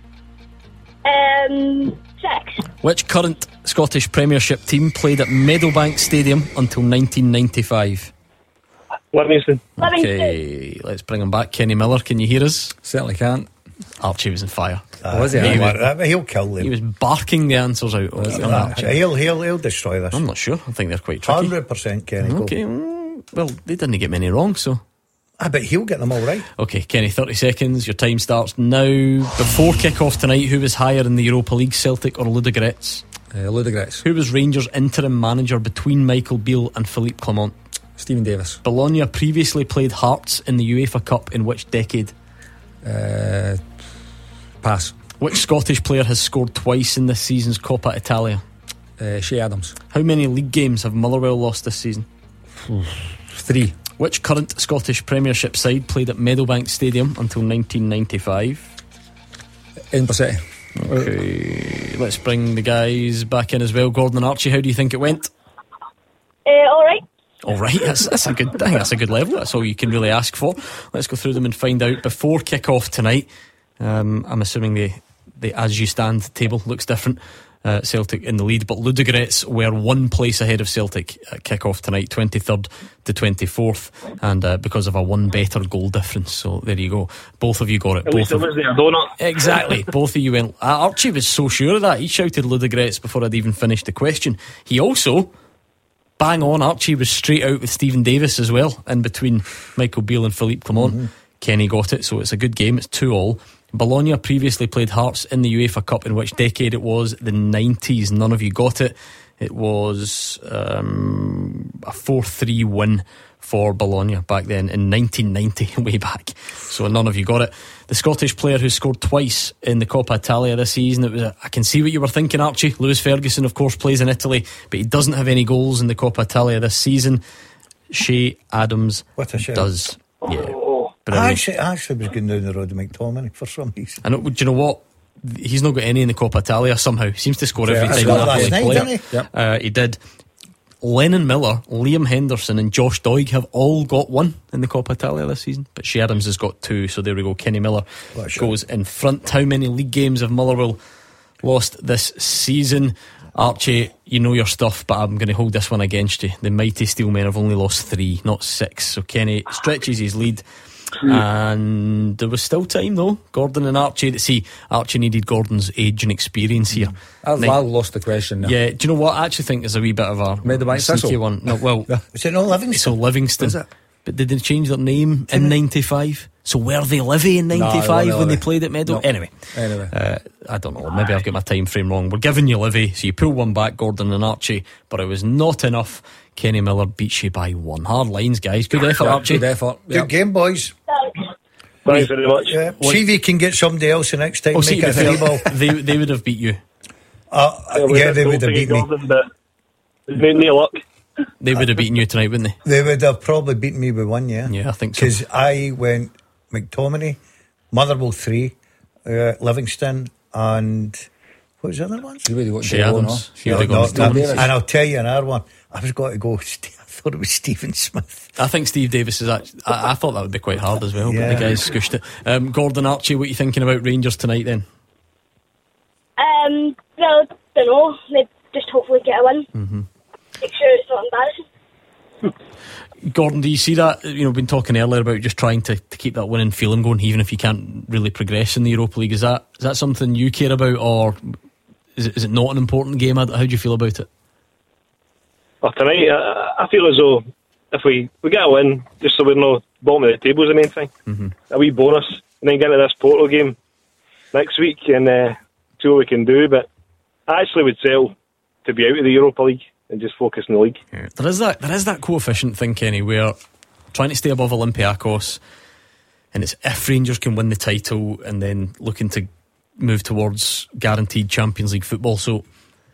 Um, six. Which current Scottish Premiership team played at Meadowbank Stadium until nineteen ninety-five? Livingston. Okay, let's bring him back. Kenny Miller, can you hear us? Certainly can't. Archie was on fire. Uh, was he? He'll, He was- he'll kill them. He was barking the answers out. on Uh, Archie. he'll, he'll, he'll destroy this. I'm not sure. I think they're quite tricky. one hundred percent Kenny. go. Okay, mm, well, they didn't get many wrong, so. I bet he'll get them all right. Okay, Kenny, thirty seconds. Your time starts now. Before kick-off tonight, who was higher in the Europa League, Celtic or Ludogorets? Uh, Ludogorets. Who was Rangers' interim manager between Michael Beale and Philippe Clement? Stephen Davis. Bologna previously played Hearts in the UEFA Cup in which decade? Uh, pass. Which Scottish player has scored twice in this season's Coppa Italia? Uh, Shea Adams. How many league games have Motherwell lost this season? Three. Which current Scottish Premiership side played at Meadowbank Stadium until nineteen ninety-five? Edinburgh City. Okay, let's bring the guys back in as well. Gordon and Archie, how do you think it went? Uh, all right. All right, that's, that's a good. I think that's a good level. That's all you can really ask for. Let's go through them and find out before kick-off tonight. Um, I'm assuming the the as you stand table looks different. Uh, Celtic in the lead, but Ludogorets were one place ahead of Celtic at kick-off tonight, twenty-third to twenty-fourth, and uh, because of a one better goal difference. So there you go. Both of you got it. At least Both it of was there, donut. Exactly. Both of you went. Uh, Archie was so sure of that. He shouted Ludogorets before I'd even finished the question. He also, bang on, Archie was straight out with Stephen Davis as well, in between Michael Beale and Philippe Clement. Mm-hmm. Kenny got it, so it's a good game. It's two all. Bologna previously played Hearts in the UEFA Cup in which decade it was? The nineties. None of you got it. It was um, a four three win for Bologna back then in nineteen ninety, way back. So none of you got it. The Scottish player who scored twice in the Coppa Italia this season, it was a, I can see what you were thinking, Archie. Lewis Ferguson, of course, plays in Italy, but he doesn't have any goals in the Coppa Italia this season. Shea Adams What a shame. does. Yeah. I actually, I actually was going down the road of McTominay for some reason. I know, do you know what? He's not got any in the Coppa Italia somehow. He seems to score every Yeah, time. he scored a last Napoli night, player. didn't he? Yep. Uh, he did. Lennon Miller, Liam Henderson and Josh Doig have all got one in the Coppa Italia this season, but Shea Adams has got two, so there we go. Kenny Miller goes in front. How many league games have Motherwell lost this season? Archie, you know your stuff, but I'm going to hold this one against you. The mighty Steelmen have only lost three, not six, so Kenny stretches his lead. And there was still time though. Gordon and Archie. See, Archie needed Gordon's age and experience here. I've Now- I lost the question now. Yeah, do you know what? I actually think there's a wee bit of a Meadowbank sneaky Thistle. one. No, well, Is it not Livingston? it's all Livingston. Is it? But did they change their name in ninety-five? So were they Livy in No, ninety-five they weren't when they Livy. played at Meadow? No. Anyway, Anyway. uh, I don't know. Maybe I've got my time frame wrong. We're giving you Livy, so you pull one back, Gordon and Archie, but it was not enough. Kenny Miller beats you by one. Hard lines, guys. Good effort, Archie. Good effort. Good Yep. game, boys. Thanks very much. Yeah. See if you can get somebody else the next time. Oh, Make see, it a three ball. they, they would have beat you. Uh, yeah, they would have beat me. Gordon, but there's no no luck. They would have beaten you tonight, wouldn't they? They would have probably beaten me with one, yeah. Yeah, I think so. Because I went McTominay, Motherwell three, uh, Livingston, and what was the other one? You really got Shea Dale, Adams. no? You would have No, gone no, Steve no, Davis. and I'll tell you another one. I was going to go. I thought it was Stephen Smith. I think Steve Davis is actually. I, I thought that would be quite hard as well, Yeah. but the guys scooshed it. Um, Gordon, Archie, what are you thinking about Rangers tonight then? Um, well, don't know. They just hopefully get a win. Mm-hmm. Make sure it's not embarrassing. Gordon, do you see that? You know, we've been talking earlier about just trying to, to keep that winning feeling going, even if you can't really progress in the Europa League. Is that is that something you care about, or is it, is it not an important game? How do you feel about it? Well, tonight, I, I feel as though if we, we get a win, just so we're not bottom of the table is the main thing. Mm-hmm. A wee bonus, and then get into this Porto game next week and uh, see what we can do. But I actually would settle to be out of the Europa League and just focus on the league. Yeah. There is that there is that coefficient thing, Kenny, where trying to stay above Olympiacos, and it's if Rangers can win the title and then looking to move towards guaranteed Champions League football. So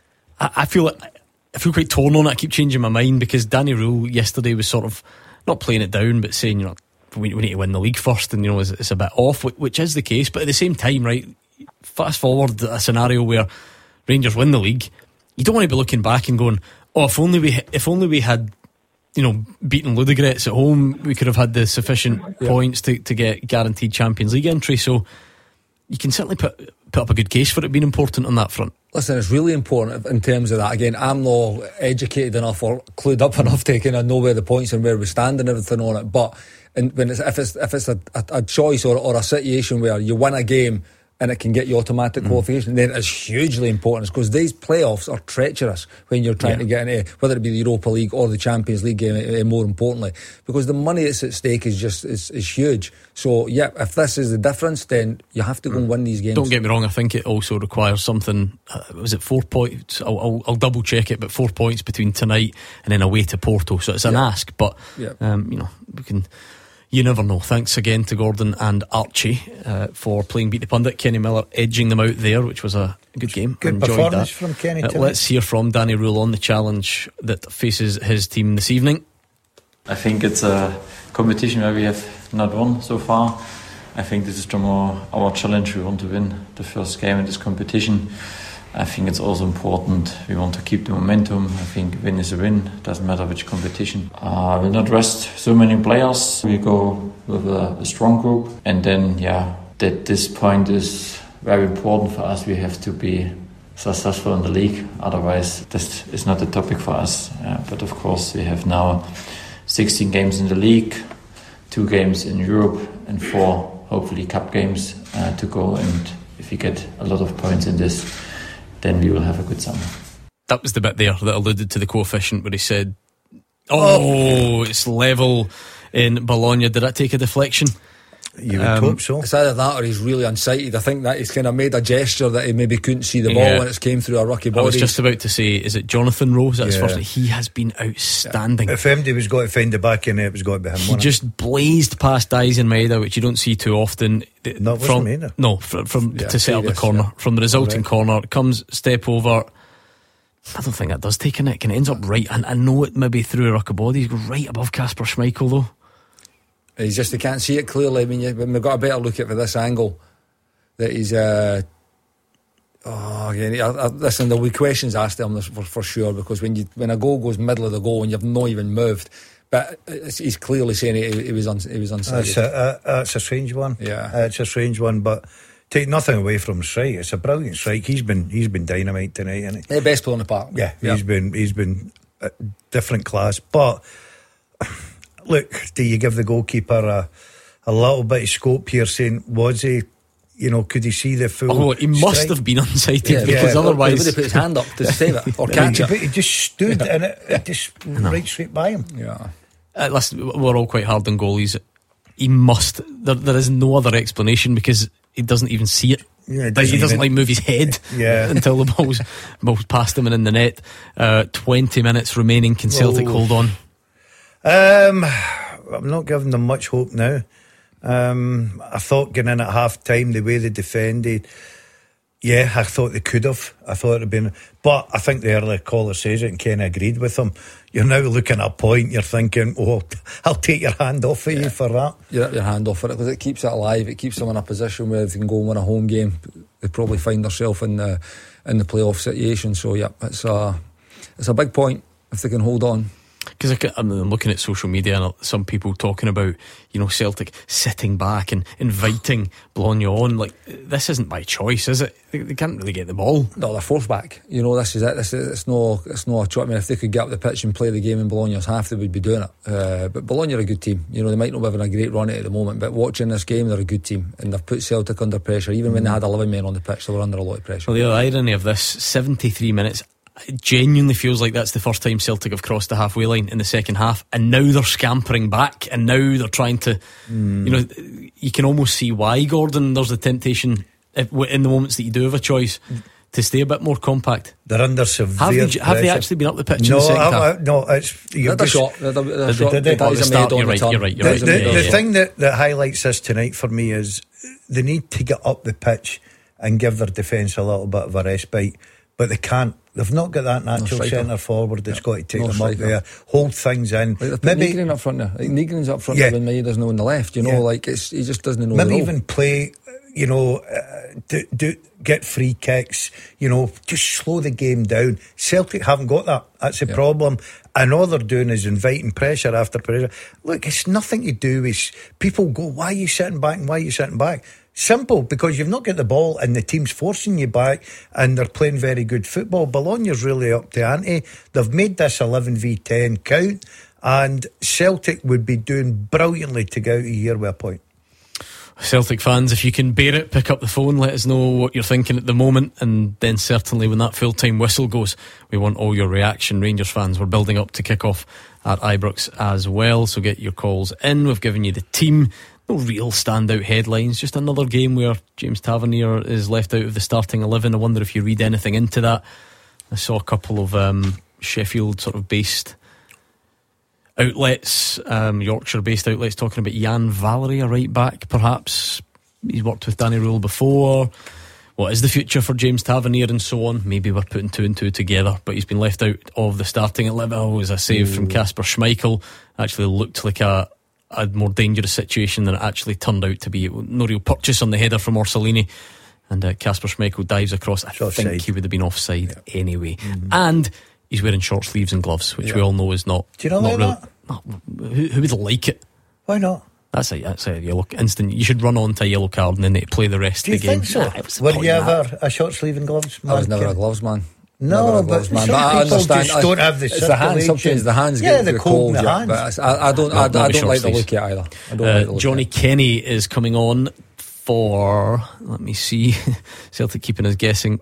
I, I feel I feel quite torn on it. I keep changing my mind because Danny Rule yesterday was sort of not playing it down, but saying, you know, we, we need to win the league first, and you know it's, it's a bit off, which is the case. But at the same time, right, fast forward a scenario where Rangers win the league, you don't want to be looking back and going, oh, if only we if only we had, you know, beaten Ludogorets at home, we could have had the sufficient yeah. points to, to get guaranteed Champions League entry. So you can certainly put put up a good case for it being important on that front. Listen, it's really important in terms of that. Again, I'm not educated enough or clued up enough to kind of know where the points and where we stand and everything on it. But in, when it's, if it's if it's a, a, a choice or, or a situation where you win a game and it can get you automatic mm. qualification, then it's hugely important, because these playoffs are treacherous when you're trying yeah. to get into, whether it be the Europa League or the Champions League game, uh, more importantly, because the money that's at stake is just is, is huge. So yeah, if this is the difference, then you have to go mm. and win these games. Don't get me wrong, I think it also requires something, uh, was it four points? I'll, I'll, I'll double check it, but four points between tonight and then away to Porto, so it's an yeah. ask, but yeah. um, you know, we can... You never know. Thanks again to Gordon and Archie uh, for playing Beat the Pundit. Kenny Miller edging them out there, which was a good game. Good Enjoyed performance that. from Kenny. Uh, let's hear from Danny Rule on the challenge that faces his team this evening. I think it's a competition where we have not won so far. I think this is our, our challenge. We want to win the first game in this competition. I think it's also important. We want to keep the momentum. I think win is a win. Doesn't matter which competition. Uh, we'll not rest so many players. We go with a, a strong group, and then yeah, that this point is very important for us. We have to be successful in the league. Otherwise, this is not a topic for us. Uh, but of course, we have now sixteen games in the league, two games in Europe, and four hopefully cup games uh, to go. And if we get a lot of points in this, then we will have a good summer. That was the bit there that alluded to the coefficient where he said, oh, it's level in Bologna. Did that take a deflection? You would um, hope so. It's either that or he's really unsighted. I think that he's kind of made a gesture that he maybe couldn't see the ball yeah. when it came through a rookie body. I was just about to say, is it Jonathan Rose? That's yeah. first. He has been outstanding. If M D was going to find the back in it, it was going to be him. He just it? blazed past Dyson Maeda, which you don't see too often. No, it wasn't Maeda. No, from, from yeah, to set up the corner. Yeah. From the resulting right. corner, comes step over. I don't think that does take a nick, and it ends up right. And I know it maybe through a rookie body. He's right above Kasper Schmeichel though. He's just, you can't see it clearly. I mean, you, we've got a better look at it for this angle. That he's, uh, oh, again, I, I, listen, there'll be questions asked him for, for sure, because when you when a goal goes middle of the goal and you've not even moved, but he's clearly saying he, he was un, he was unsighted. That's a, uh, that's a strange one. Yeah, uh, it's a strange one, but take nothing away from strike. It's a brilliant strike. He's been he's been dynamite tonight, isn't he? The best player in the park. Yeah, yep. he's been he's been a different class, but. Look, do you give the goalkeeper a, a little bit of scope here, saying, was he, you know, could he see the full Oh, he must strike? have been unsighted, yeah, because yeah, otherwise... He would have put his hand up to save it, or catch it. He just stood yeah. and it, it just right straight by him. Yeah. Uh, listen, we're all quite hard on goalies. He must. There, there is no other explanation, because he doesn't even see it. Yeah, doesn't he doesn't even, like move his head yeah. until the ball's, ball's past him and in the net. Uh, twenty minutes remaining. Can Celtic oh. hold on? Um, I'm not giving them much hope now. Um, I thought getting in at half time, the way they defended, yeah, I thought they could have. I thought it had been, but I think the earlier caller says it, and Ken agreed with him. You're now looking at a point, you're thinking, oh, I'll take your hand off of yeah. you for that. You take your hand off for it, because it keeps it alive. It keeps them in a position where they can go and win a home game. They probably find themselves in the in the playoff situation. So yeah, it's a it's a big point if they can hold on. Because I'm looking at social media and some people talking about, you know, Celtic sitting back and inviting Bologna on. Like, this isn't by choice, is it? They, they can't really get the ball. No, they're forced back. You know, this is it. This is, it's no, it's no a choice. I mean, if they could get up the pitch and play the game in Bologna's half, they would be doing it. Uh, but Bologna are a good team. You know, they might not be having a great run at the moment, but watching this game, they're a good team, and they've put Celtic under pressure. Even mm. when they had eleven men on the pitch, they were under a lot of pressure. Well, the irony of this, seventy-three minutes. It genuinely feels like that's the first time Celtic have crossed the halfway line in the second half, and now they're scampering back, and now they're trying to mm. you know, you can almost see why, Gordon, there's the temptation if, in the moments that you do have a choice to stay a bit more compact. They're under severe have they, pressure. have they actually been up the pitch no, in the second I, half? I, no, it's you're just, shot. They're, they're, they're did shot. They, did they? The start, you're, right, you're right you're right the, you're the, right the thing that, that highlights this tonight for me is they need to get up the pitch and give their defence a little bit of a respite, but they can't. They've not got that natural no centre forward that's yep. got to take no them striker. up there, hold things in. Like maybe Negrin up front there. Like Negrin's up front yeah. there when Maida's not on the left. You know, yeah. like it's, he just doesn't know. Maybe the role. even play. You know, uh, do, do get free kicks. You know, just slow the game down. Celtic haven't got that. That's the yeah. problem. And all they're doing is inviting pressure after pressure. Look, it's nothing to do with people go, why are you sitting back and why are you sitting back? Simple, because you've not got the ball and the team's forcing you back and they're playing very good football. Bologna's really up to ante. They've made this eleven v ten count, and Celtic would be doing brilliantly to go out of here with a point. Celtic fans, if you can bear it, pick up the phone, let us know what you're thinking at the moment, and then certainly when that full-time whistle goes, we want all your reaction. Rangers fans, we're building up to kick off at Ibrox as well, so get your calls in. We've given you the team. No real standout headlines, just another game where James Tavernier is left out of the starting eleven. I wonder if you read anything into that. I saw a couple of um, Sheffield sort of based outlets, um, Yorkshire based outlets, talking about Jan Valery, a right back perhaps. He's worked with Danny Rule before. What is the future for James Tavernier and so on? Maybe we're putting two and two together, but he's been left out of the starting eleven. Oh, it was a save Ooh. from Kasper Schmeichel. Actually looked like a a more dangerous situation than it actually turned out to be. No real purchase on the header from Orsolini, and uh, Kasper Schmeichel dives across. I think offside. He would have been offside yeah. anyway. Mm-hmm. And he's wearing short sleeves and gloves, which yeah. we all know is not. Do you not not like real, that? Not, who, who would like it? Why not? That's a that's a yellow instant. You should run on to a yellow card and then they play the rest Do of the you game. think so? Were you ever a short sleeve and gloves man? I was never a gloves man. No, but man. some But I people understand. just don't have the it's the hands. Sometimes the hands yeah, get the the cold cold. in the Yeah, hands. but I, I don't. I, I don't like the look at either. I don't uh, like the look Johnny at. Kenny is coming on for. Let me see. Celtic keeping us guessing.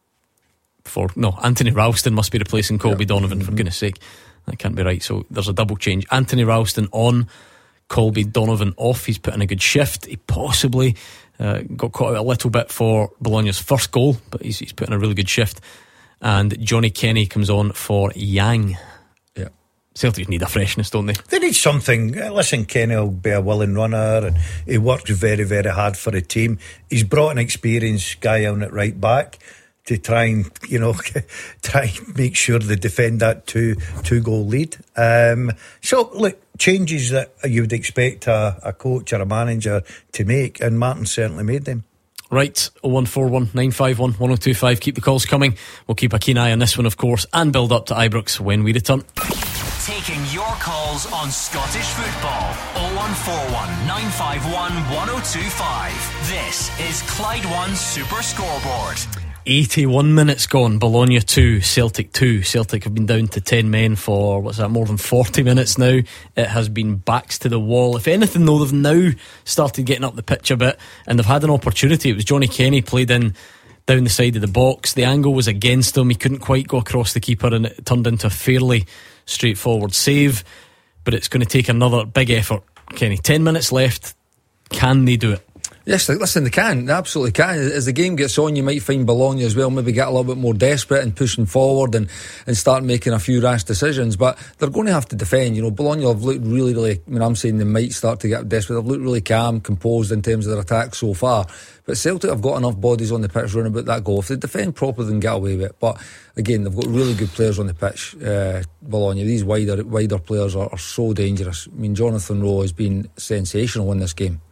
For no, Anthony Ralston must be replacing Colby yeah. Donovan. Mm-hmm. For goodness sake, that can't be right. So there's a double change. Anthony Ralston on, Colby Donovan off. He's put in a good shift. He possibly uh, got caught out a little bit for Bologna's first goal, but he's, he's put in a really good shift. And Johnny Kenny comes on for Yang. Yeah, Celtic need a freshness, don't they? They need something. Listen, Kenny will be a willing runner, and he works very, very hard for the team. He's brought an experienced guy on at right back to try and, you know, try and make sure they defend that two two goal lead. Um, so, look, changes that you would expect a, a coach or a manager to make, and Martin certainly made them. Right, oh one four one, nine five one, one oh two five. Keep the calls coming. We'll keep a keen eye on this one, of course, and build up to Ibrox when we return. Taking your calls on Scottish football. oh one four one, nine five one, one oh two five. This is Clyde One Super Scoreboard. eighty-one minutes gone. Bologna two, Celtic two. Celtic have been down to ten men for, what's that, more than forty minutes now. It has been backs to the wall. If anything, though, they've now started getting up the pitch a bit, and they've had an opportunity. It was Johnny Kenny played in down the side of the box. The angle was against him. He couldn't quite go across the keeper, and it turned into a fairly straightforward save. But it's going to take another big effort. Kenny, ten minutes left. Can they do it? Yes, listen, they can. They absolutely can. As the game gets on, you might find Bologna as well maybe get a little bit more desperate and pushing forward and, and start making a few rash decisions. But they're going to have to defend. You know, Bologna have looked really, really, I mean, I'm saying they might start to get desperate. They've looked really calm, composed in terms of their attack so far. But Celtic have got enough bodies on the pitch running about that goal. If they defend properly, they can get away with it. But again, they've got really good players on the pitch, uh, Bologna. These wider wider players are, are so dangerous. I mean, Jonathan Rowe has been sensational in this game.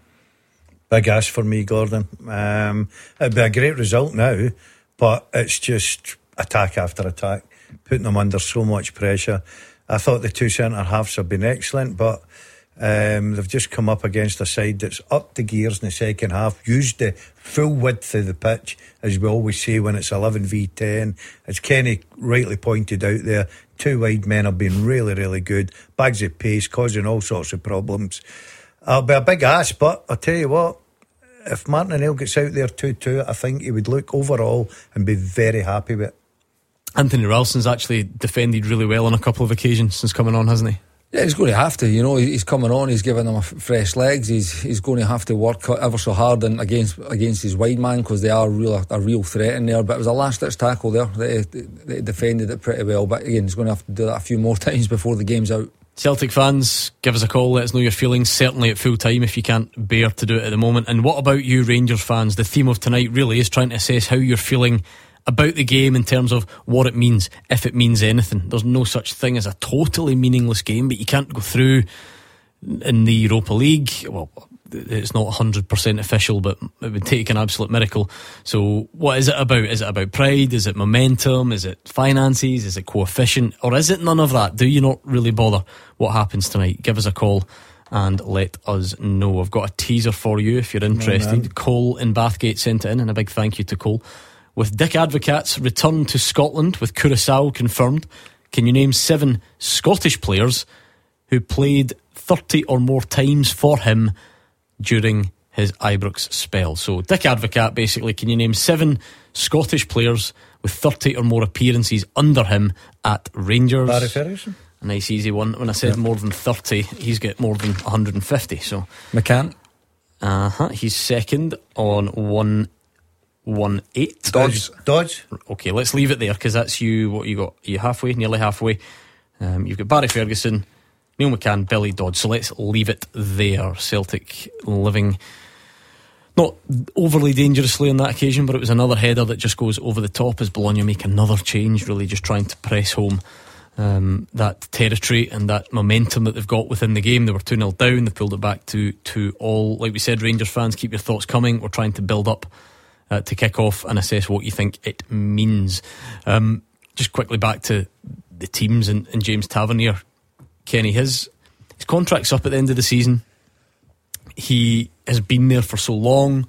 Big ask for me, Gordon. Um, it'd be a great result now, but it's just attack after attack, putting them under so much pressure. I thought the two centre halves have been excellent, but um, they've just come up against a side that's up the gears in the second half, used the full width of the pitch, as we always say when it's eleven v ten. As Kenny rightly pointed out there, two wide men have been really, really good. Bags of pace, causing all sorts of problems. It'll be a big ask, but I'll tell you what, if Martin O'Neill gets out there two two, I think he would look overall and be very happy with it. Anthony Ralston's actually defended really well on a couple of occasions since coming on, hasn't he? Yeah, he's going to have to. You know, he's coming on. He's giving them a fresh legs. He's he's going to have to work ever so hard and against against his wide man, because they are real, a real threat in there. But it was a last ditch tackle there. They, they defended it pretty well. But again, he's going to have to do that a few more times before the game's out. Celtic fans, give us a call, let us know your feelings, certainly at full time if you can't bear to do it at the moment. And what about you Rangers fans? The theme of tonight really is trying to assess how you're feeling about the game in terms of what it means, if it means anything. There's no such thing as a totally meaningless game, but you can't go through in the Europa League. Well, it's not one hundred percent official, but it would take an absolute miracle. So what is it about? Is it about pride? Is it momentum? Is it finances? Is it coefficient? Or is it none of that? Do you not really bother what happens tonight? Give us a call and let us know. I've got a teaser for you if you're interested. Oh, Cole in Bathgate sent it in, and a big thank you to Cole. With Dick Advocaat's return to Scotland with Curaçao confirmed, can you name seven Scottish players who played thirty or more times for him during his Ibrox spell? So Dick Advocaat, basically, can you name seven Scottish players with thirty or more appearances under him at Rangers? Barry Ferguson. A nice easy one. When I said yeah. more than thirty, he's got more than one hundred fifty. So McCann. Uh-huh. He's second on one one eight. Dodge. Dodge. Okay, let's leave it there, because that's you. What you got? Are you halfway? Nearly halfway. Um, you've got Barry Ferguson, Neil McCann, Billy Dodds. So let's leave it there. Celtic living not overly dangerously on that occasion, but it was another header that just goes over the top as Bologna make another change, really just trying to press home um, that territory and that momentum that they've got within the game. They were two nil down, they pulled it back to two all. Like we said, Rangers fans, keep your thoughts coming. We're trying to build up uh, to kick off and assess what you think it means. Um, just quickly back to the teams and, and James Tavernier. Kenny, his his contract's up at the end of the season. He has been there for so long.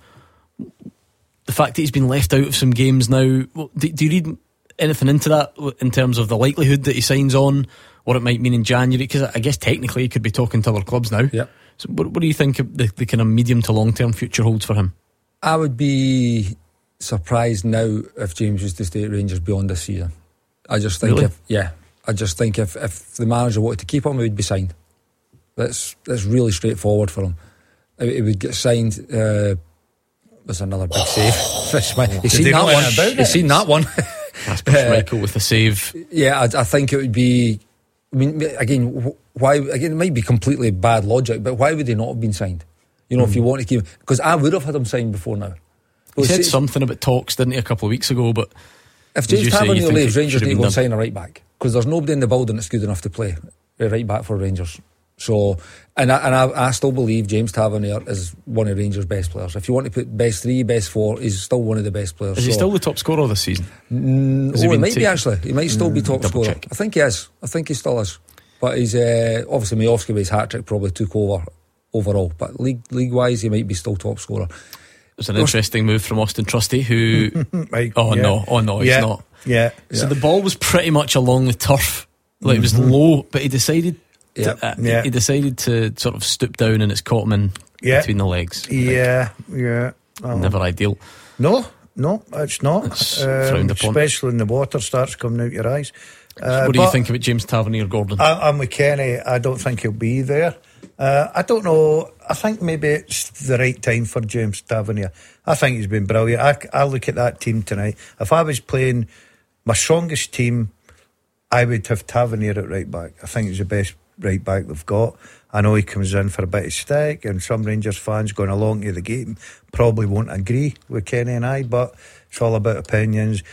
The fact that he's been left out of some games now, do, do you read anything into that in terms of the likelihood that he signs on, what it might mean in January? Because I guess technically he could be talking to other clubs now. Yeah. So what, what do you think the, the kind of medium to long term future holds for him? I would be surprised now if James was to stay at Rangers beyond this season. I just think Really? if yeah, I just think if, if the manager wanted to keep him, he would be signed. That's that's really straightforward for him. It would get signed. Uh, there's another big save. You've seen that one. You've seen that one. Kasper Schmeichel with the save. Yeah, I, I think it would be. I mean, again, why? Again, it might be completely bad logic, but why would he not have been signed? You know, mm. if you want to keep, because I would have had him signed before now. He said something about talks, didn't he, a couple of weeks ago? But if James Tavernier leaves, Rangers need to go and sign a right back, because there's nobody in the building that's good enough to play a right back for Rangers. So, and I, and I, I still believe James Tavernier is one of Rangers' best players. If you want to put best three, best four, he's still one of the best players. Is so, he still the top scorer this season? Mm, oh, he, he might be actually. He might still mm, be top scorer. Check. I think he is. I think he still is. But he's uh, obviously Miovski with his hat trick probably took over overall. But league league wise, he might be still top scorer. It was an interesting move from Austin Trusty, who right, oh yeah. no, oh no, yeah. he's not. Yeah. So yeah. the ball was pretty much along the turf. Like mm-hmm. it was low, but he decided. Yeah. To, uh, yeah. He decided to sort of stoop down, and it's caught him in yeah. between the legs. Yeah, like, yeah. Oh. Never ideal. No, no, it's not. It's um, frowned upon. Especially when the water starts coming out your eyes. Uh, what do you think about James Tavernier, Gordon? I, I'm with Kenny. I don't think he'll be there. Uh, I don't know. I think maybe it's the right time for James Tavernier. I think he's been brilliant. I, I look at that team tonight. If I was playing my strongest team, I would have Tavernier at right back. I think he's the best right back they've got. I know he comes in for a bit of stick, and some Rangers fans going along to the game probably won't agree with Kenny and I, but it's all about opinions.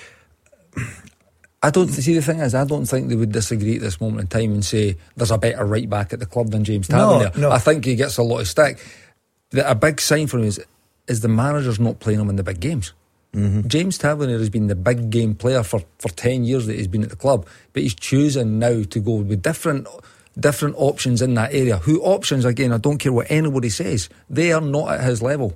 I don't see, the thing is, I don't think they would disagree at this moment in time and say there's a better right back at the club than James Tavernier. No, no. I think he gets a lot of stick. The, a big sign for him is is the manager's not playing him in the big games. Mm-hmm. James Tavernier has been the big game player for, for ten years that he's been at the club, but he's choosing now to go with different different options in that area. Who options, again, I don't care what anybody says, they are not at his level.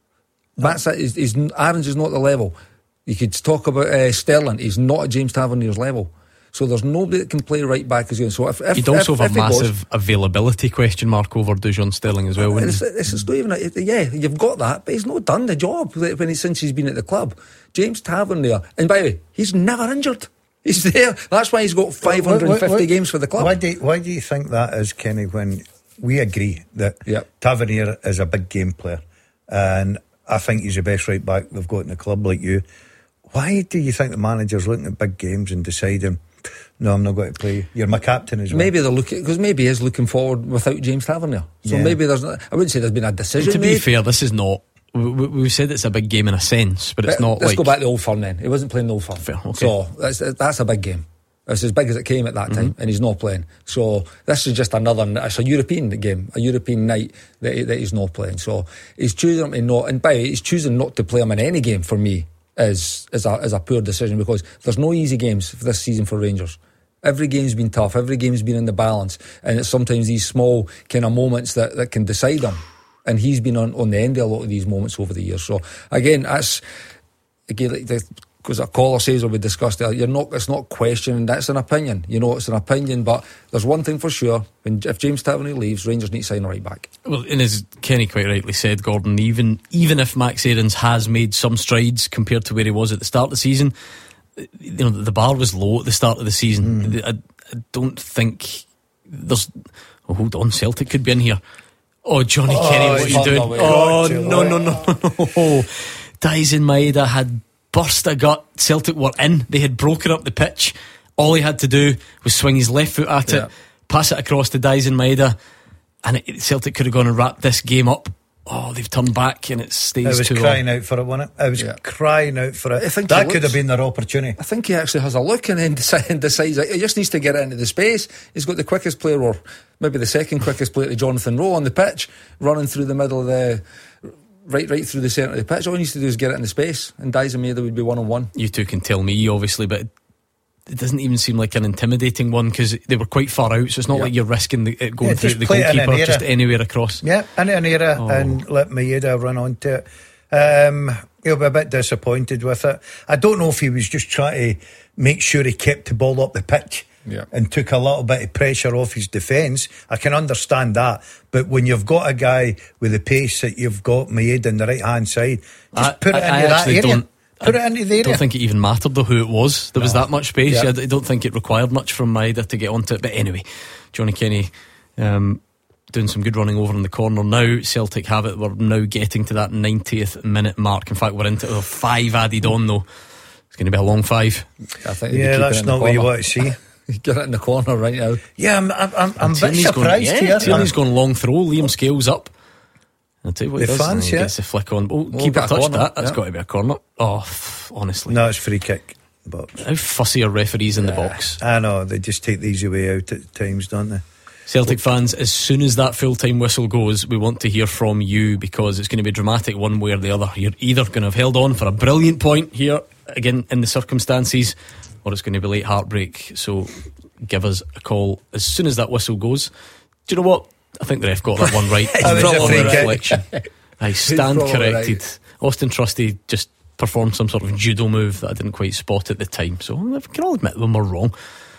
That's it. He's, he's, Aarons is not the level. You could talk about uh, Sterling, he's not at James Tavernier's level. So there's nobody that can play right back as well. So if, if you'd also if, have if a massive goes, availability question mark over Dujon Sterling as well, wouldn't it's, you? It's, it's not even a, yeah, you've got that, but he's not done the job when he, since he's been at the club. James Tavernier, and by the way, he's never injured. He's there. That's why he's got five hundred fifty what, what, what, games for the club. Why do, you, why do you think that is, Kenny, when we agree that yep. Tavernier is a big game player, and I think he's the best right back they've got in the club, like you. Why do you think the manager's looking at big games and deciding, no, I'm not going to play. You're my captain as well. Maybe they're looking, because maybe he is looking forward without James Tavernier. So yeah. maybe there's not, I wouldn't say there's been a decision to made. be fair, this is not, we, we, we've said it's a big game in a sense, but it's but not let's like... go back to Old Firm then. He wasn't playing the Old Firm. Fair, okay. So that's, that's a big game. It's as big as it came at that time, mm-hmm. and he's not playing. So this is just another, it's a European game, a European night that, he, that he's not playing. So he's choosing to not, and by the way, he's choosing not to play him in any game for me is, is, a, is a poor decision, because there's no easy games for this season for Rangers. Every game's been tough, every game's been in the balance, and it's sometimes these small kind of moments that, that can decide them. And he's been on, on the end of a lot of these moments over the years. So again, that's, again, like the, because a caller says, or we discussed it, you're not, it's not questioning, that's an opinion. You know, it's an opinion, but there's one thing for sure, when, if James Tavernier leaves, Rangers need to sign a right back. Well, and as Kenny quite rightly said, Gordon, even even if Max Aarons has made some strides compared to where he was at the start of the season, you know, the bar was low at the start of the season. Mm. I, I don't think there's... Oh, hold on, Celtic could be in here. Oh, Johnny oh, Kenny, what are you doing? Oh, no, no, no, no, no. Daizen Maeda had burst a gut. Celtic were in. They had broken up the pitch. All he had to do was swing his left foot at yeah. it, pass it across to Daizen Maeda, and it, Celtic could have gone and wrapped this game up. Oh, they've turned back and it stays I was too crying long. out for it, wasn't it? I was yeah. crying out for it. I think that looks, could have been their opportunity. I think he actually has a look and then decides, decides like, he just needs to get into the space. He's got the quickest player, or maybe the second quickest player to Jonathan Rowe on the pitch, running through the middle of the... Right, right through the centre of the pitch. All he needs to do is get it in the space, and Daizen Maeda would be one on one. You two can tell me, obviously, but it doesn't even seem like an intimidating one, because they were quite far out. So it's not yeah. like you're risking the, it going yeah, through the goalkeeper just anywhere across. Yeah, into an area oh. and let Maeda run onto it. Um, he'll be a bit disappointed with it. I don't know if he was just trying to make sure he kept the ball up the pitch. Yeah. And took a little bit of pressure off his defence. I can understand that, but when you've got a guy with the pace that you've got, Maeda on the right hand side, just I, put it I, into I that area. Don't, put I it into the area. I don't think it even mattered though who it was. There no. was that much space. Yeah. I don't think it required much from Maeda to get onto it. But anyway, Johnny Kenny um, doing some good running over in the corner now. Celtic have it. We're now getting to that ninetieth minute mark. In fact, we're into the five added on though. It's going to be a long five. I think yeah, that's not what you want to see. Get it in the corner right now. Yeah, I'm, I'm, I'm, I'm a bit surprised going, yeah, here. Tierney's gone long throw. Liam Scales up. I'll tell you what the he does. fans, yeah. Gets the flick on. Oh, oh keeper touched that. That's yeah. got to be a corner. Oh, f- honestly. No, it's free kick. Box. How fussy are referees in yeah. the box? I know, they just take the easy way out at times, don't they? Celtic fans, as soon as that full-time whistle goes, we want to hear from you, because it's going to be dramatic one way or the other. You're either going to have held on for a brilliant point here, again, in the circumstances, or it's going to be late heartbreak. So give us a call as soon as that whistle goes. Do you know what? I think the ref got that one right. That was a free reflection. I stand corrected. Right. Austin Trusty just performed some sort of judo move that I didn't quite spot at the time. So I can all admit when we're wrong.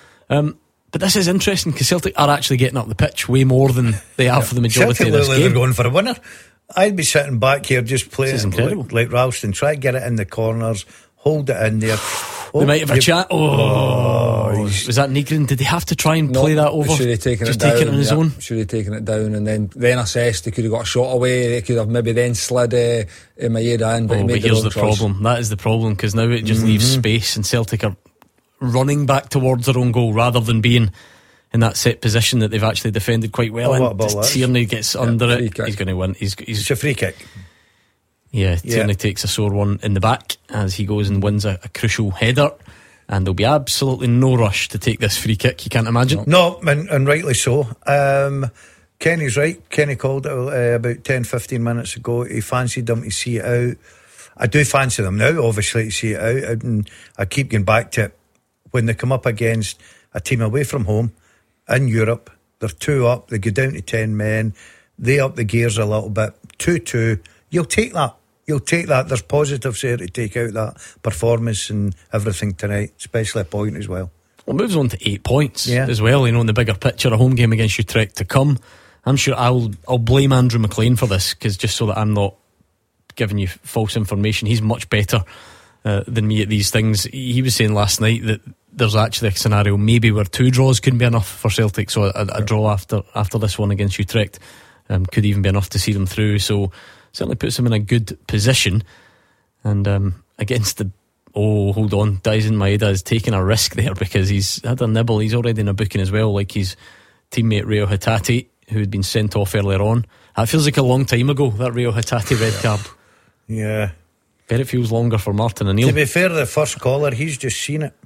Um, but this is interesting, because Celtic are actually getting up the pitch way more than they have yeah. for the majority Celtic of this like game. They're going for a winner. I'd be sitting back here just playing like, like Ralston. Try to get it in the corners, hold it in there. Oh, we might have a chat. Oh, oh was that Nygren? Did they have to try and no, play that over? Should have taken Just it down. Take it on his yeah. own. Should have taken it down and then then assessed. They could have got a shot away. They could have maybe then slid uh, Maeda in. But, oh, but here's the choice. problem. That is the problem, because now it just mm-hmm. leaves space, and Celtic are running back towards their own goal rather than being in that set position that they've actually defended quite well. Oh, and Tierney gets yeah, under it. Kick. He's going to win. He's, he's it's a free kick. Yeah, Tierney yeah. takes a sore one in the back as he goes and wins a, a crucial header. And there'll be absolutely no rush to take this free kick, you can't imagine. No, and, and rightly so. Um, Kenny's right. Kenny called it uh, about ten fifteen minutes ago. He fancied them to see it out. I do fancy them now, obviously, to see it out. And I keep going back to it. When they come up against a team away from home in Europe, they're two up, they go down to ten men, they up the gears a little bit, two two, you'll take that. You'll take that. There's positives there to take out that performance and everything tonight, especially a point as well. Well, it moves on to eight points yeah. as well, you know, in the bigger picture, a home game against Utrecht to come. I'm sure I'll I'll blame Andrew McLean for this, because just so that I'm not giving you false information, he's much better uh, than me at these things. He was saying last night that there's actually a scenario maybe where two draws couldn't be enough for Celtic, so a, a draw after after this one against Utrecht um, could even be enough to see them through. So certainly puts him in a good position. And um, against the oh hold on Daizen Maeda is taking a risk there, because he's had a nibble. He's already in a booking as well, like his teammate Reo Hatate, who had been sent off earlier on. That feels like a long time ago, that Reo Hatate red card. Yeah, bet it feels longer for Martin O'Neill. To be fair, the first caller, he's just seen it.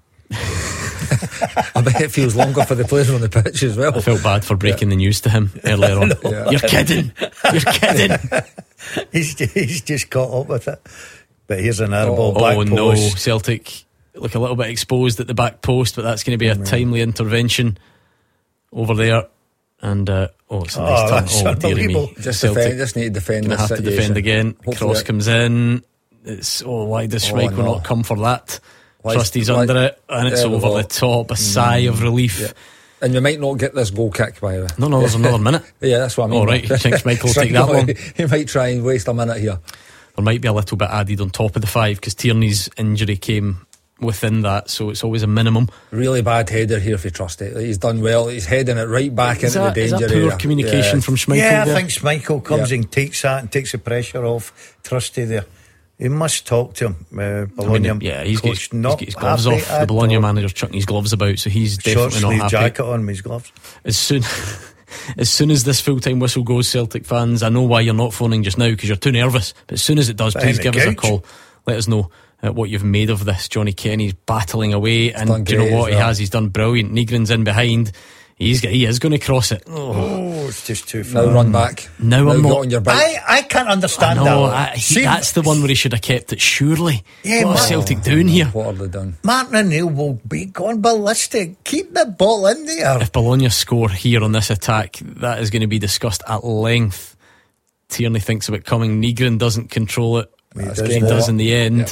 I bet it feels longer for the players on the pitch as well. I felt bad for breaking yeah. the news to him earlier on. Yeah. You're kidding. You're kidding. he's, he's just caught up with it. But here's an airball oh, back oh, post. no, Celtic look a little bit exposed at the back post, but that's going to be a oh, timely intervention over there. And uh, oh, it's a nice oh, time. Oh, dear me. Just, defend, just need to defend. Gonna have situation. to defend again. Hopefully Cross it. comes in. It's oh, why does Schmeichel oh, no. not come for that? Why Trusty's why, under it, and it's over the top. A sigh mm, of relief. Yeah. And you might not get this goal kick, by the way. No, no, there's another minute. Yeah, that's what I mean. All right, you think Schmeichel will take that long? He might try and waste a minute here. There might be a little bit added on top of the five, because Tierney's injury came within that, so it's always a minimum. Really bad header here for Trusty. He's done well. He's heading it right back is into that, the danger area. Is that poor area. communication yeah. from Schmeichel? Yeah, I there? think Schmeichel comes yeah. and takes that and takes the pressure off Trusty there. He must talk to him. Uh, Bologna I mean, yeah, he's got, his, not he's got his gloves off. The Bologna all. manager's chucking his gloves about, so he's definitely Short not happy. jacket on with his gloves. As soon, as soon as this full-time whistle goes, Celtic fans, I know why you're not phoning just now, because you're too nervous. But as soon as it does, please give us a call. Let us know uh, what you've made of this. Johnny Kenny's battling away, it's and do you know what well. he has? He's done brilliant. Nygren's in behind. He's he is going to cross it. Oh, oh it's just too far. Now run back. Now, now I'm not on your bike. I, I can't understand I know, that. I, he, that's the one where he should have kept it. Surely, yeah, what are Celtic doing here? What are they done? Martin O'Neill will be gone ballistic. Keep the ball in there. If Bologna score here on this attack, that is going to be discussed at length. Tierney thinks about coming. Nygren doesn't control it. He does, he does in the end. Yep.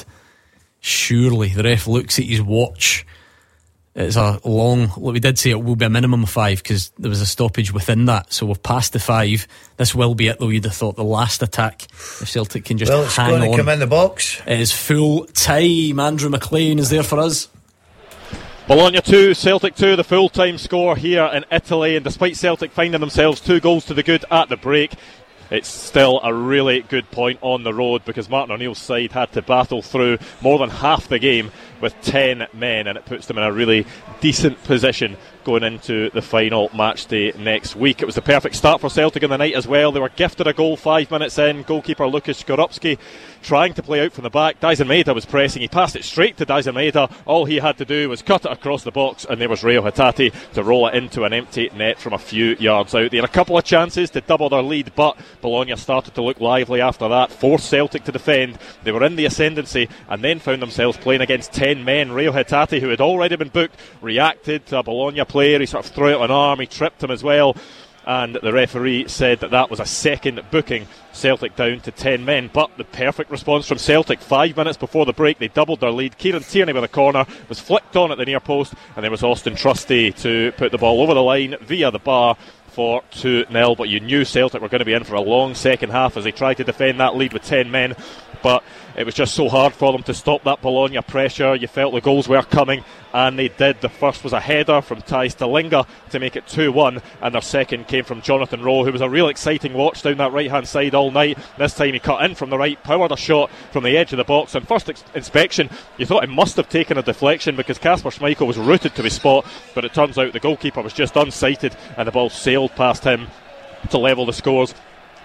Surely the ref looks at his watch. It's a long, well, we did say it will be a minimum of five, because there was a stoppage within that, so we've passed the five. This will be it though. You'd have thought the last attack, if Celtic can just well, it's hang going on. to come in the box. It is full time. Andrew McLean is there for us. Bologna two, Celtic two, the full-time score here in Italy, and despite Celtic finding themselves two goals to the good at the break, it's still a really good point on the road, because Martin O'Neill's side had to battle through more than half the game with ten men, and it puts them in a really decent position going into the final match day next week. It was the perfect start for Celtic in the night as well. They were gifted a goal five minutes in. Goalkeeper Lukas Skorupski trying to play out from the back. Daizen Maeda was pressing. He passed it straight to Daizen Maeda. All he had to do was cut it across the box, and there was Reo Hatate to roll it into an empty net from a few yards out. They had a couple of chances to double their lead, but Bologna started to look lively after that, forced Celtic to defend. They were in the ascendancy and then found themselves playing against ten men. Reo Hatate, who had already been booked, reacted to a Bologna player. He sort of threw out an arm, he tripped him as well, and the referee said that that was a second booking. Celtic down to ten men, but the perfect response from Celtic. Five minutes before the break, they doubled their lead. Kieran Tierney with a corner was flicked on at the near post, and there was Austin Trusty to put the ball over the line via the bar for two nil. But you knew Celtic were going to be in for a long second half as they tried to defend that lead with ten men, but it was just so hard for them to stop that Bologna pressure. You felt the goals were coming, and they did. The first was a header from Ty Stalinga to make it two one, and their second came from Jonathan Rowe, who was a real exciting watch down that right hand side all night. This time he cut in from the right, powered a shot from the edge of the box. On first ex- inspection you thought it must have taken a deflection, because Kasper Schmeichel was rooted to his spot, but it turns out the goalkeeper was just unsighted and the ball sailed past him to level the scores.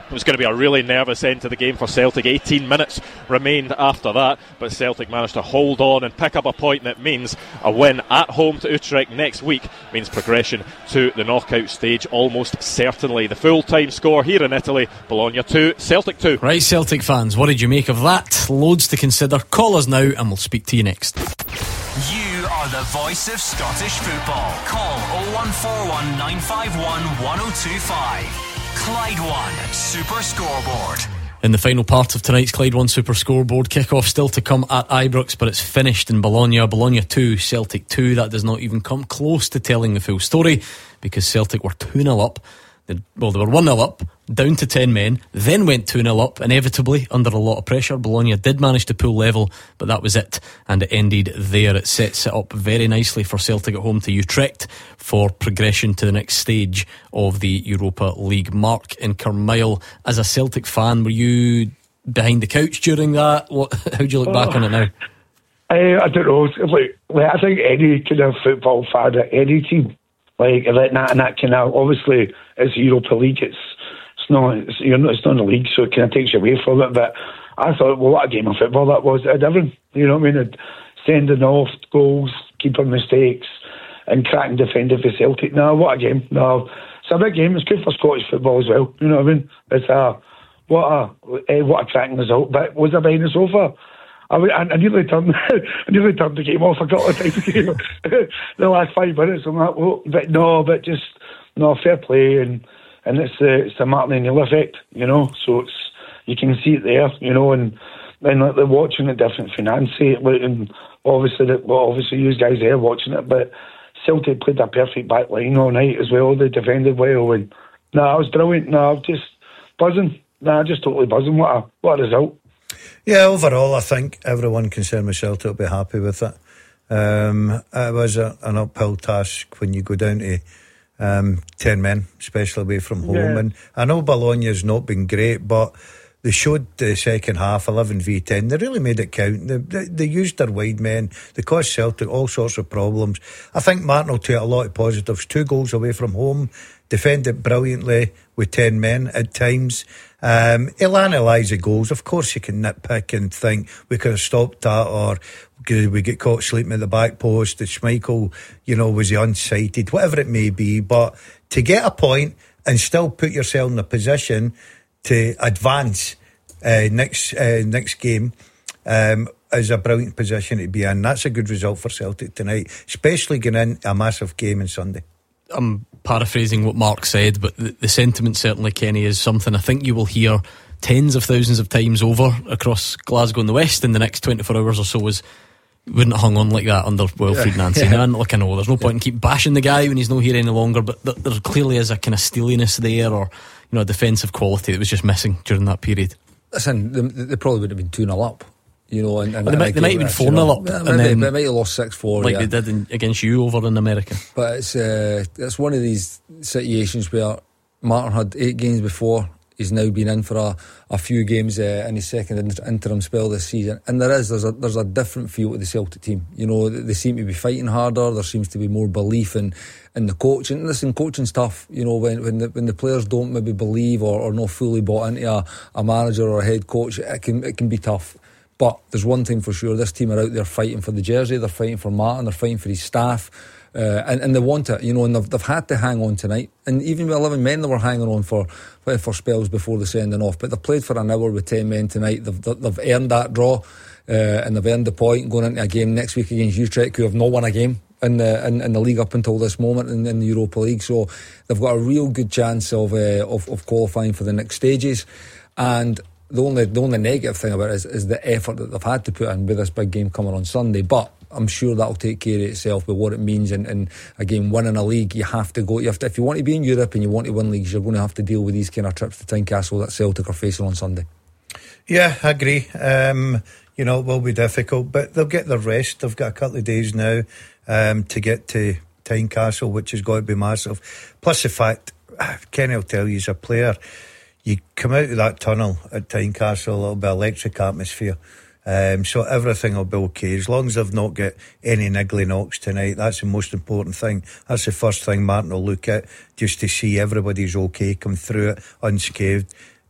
It was going to be a really nervous end to the game for Celtic. eighteen minutes remained after that, but Celtic managed to hold on and pick up a point that means a win at home to Utrecht next week means progression to the knockout stage almost certainly. The full-time score here in Italy, Bologna two, Celtic two. Right, Celtic fans, what did you make of that? Loads to consider. Call us now and we'll speak to you next. You are the voice of Scottish football. Call oh one four one, nine five one, one oh two five. Clyde One Super Scoreboard. In the final part of tonight's Clyde One Super Scoreboard, kick-off still to come at Ibrox, but it's finished in Bologna. Bologna two, Celtic two. That does not even come close to telling the full story, because Celtic were two nil up. They, well, they were one nil up, down to ten men, then went two nil up, inevitably, under a lot of pressure. Bologna did manage to pull level, but that was it, and it ended there. It sets it up very nicely for Celtic at home to Utrecht for progression to the next stage of the Europa League. Mark in Carmyle, as a Celtic fan, were you behind the couch during that? What, how do you look back oh, on it now? I, I don't know. Like, like, I think any kind of football fan at any team, like, like that, and that kind of, obviously, it's Europa League, it's it's not it's, you're not it's not a league, so it kind of takes you away from it. But I thought, well, what a game of football that was. It had everything, you know what I mean? It sending off, goals, keeper mistakes, and cracking defender for Celtic. No, what a game. No, it's a big game. It's good for Scottish football as well, you know what I mean? It's a what a eh, what a cracking result. But was I behind the sofa? I, I, I nearly turned I nearly turned the game off a couple of times. The last five minutes, I'm like, well, but no, but just no, fair play, and and it's the it's the Martin O'Neill effect, you know. So it's you can see it there, you know, and then like, they're watching it different from Nancy, and obviously, that, well, obviously, you guys there watching it, but Celtic played a perfect back line all night as well. They defended well, and no, nah, it was brilliant. No, nah, I was just buzzing. No, nah, just totally buzzing. What a what a result. Yeah, overall, I think everyone concerned with Celtic will be happy with it. Um, it was a, an uphill task when you go down to um, ten men, especially away from home. Yeah. And I know Bologna's not been great, but they showed the second half, eleven v ten. They really made it count. They, they, they used their wide men. They caused Celtic all sorts of problems. I think Martin will take a lot of positives. Two goals away from home, defended brilliantly with ten men at times. Um, he'll analyse the goals. Of course, you can nitpick and think we could have stopped that, or we get caught sleeping at the back post. The Schmeichel, you know, was he unsighted? Whatever it may be. But to get a point and still put yourself in a position to advance uh, next uh, next game um, is a brilliant position to be in. That's a good result for Celtic tonight, especially going in a massive game on Sunday. I'm paraphrasing what Mark said, but the, the sentiment certainly, Kenny, is something I think you will hear tens of thousands of times over across Glasgow and the West in the next twenty-four hours or so. Is wouldn't have hung on like that under Wilfried Nancy. Yeah. Now, look, I know there's no point in keep bashing the guy when he's not here any longer, but th- there clearly is a kind of steeliness there, or you know, a defensive quality that was just missing during that period. Listen, they, they probably would have been two nil up. You know, and, and well, they, might, they might have been four nil up, yeah, and maybe, then they might have lost six four, like yeah. they did in, against you over in America. But it's uh, it's one of these situations where Martin had eight games before. He's now been in for a, a few games uh, in his second interim spell this season, and there is there's a there's a different feel to the Celtic team. You know, they seem to be fighting harder. There seems to be more belief in, in the coaching. Listen, coaching's tough. You know, when when the, when the players don't maybe believe or, or not fully bought into a, a manager or a head coach, it can it can be tough. But there's one thing for sure: this team are out there fighting for the jersey. They're fighting for Martin. They're fighting for his staff. Uh, and, and they want it, you know, and they've, they've had to hang on tonight. And even with eleven men, they were hanging on for for spells before the sending off. But they've played for an hour with ten men tonight. They've they've earned that draw, uh, and they've earned the point going into a game next week against Utrecht, who have not won a game in the in, in the league up until this moment in, in the Europa League. So they've got a real good chance of uh, of, of qualifying for the next stages. And the only the only negative thing about it is, is the effort that they've had to put in with this big game coming on Sunday. But I'm sure that'll take care of itself with what it means. And, and again, winning a league, you have to go. You have to, if you want to be in Europe and you want to win leagues, you're going to have to deal with these kind of trips to Tynecastle that Celtic are facing on Sunday. Yeah, I agree. Um, you know, it will be difficult, but they'll get their rest. They've got a couple of days now um, to get to Tynecastle, which is going to be massive. Plus the fact, Kenny will tell you, as a player, you come out of that tunnel at Tynecastle, it'll be electric atmosphere. Um, so everything will be okay as long as they've not got any niggly knocks tonight. That's the most important thing. That's the first thing Martin will look at, just to see everybody's okay, come through it unscathed.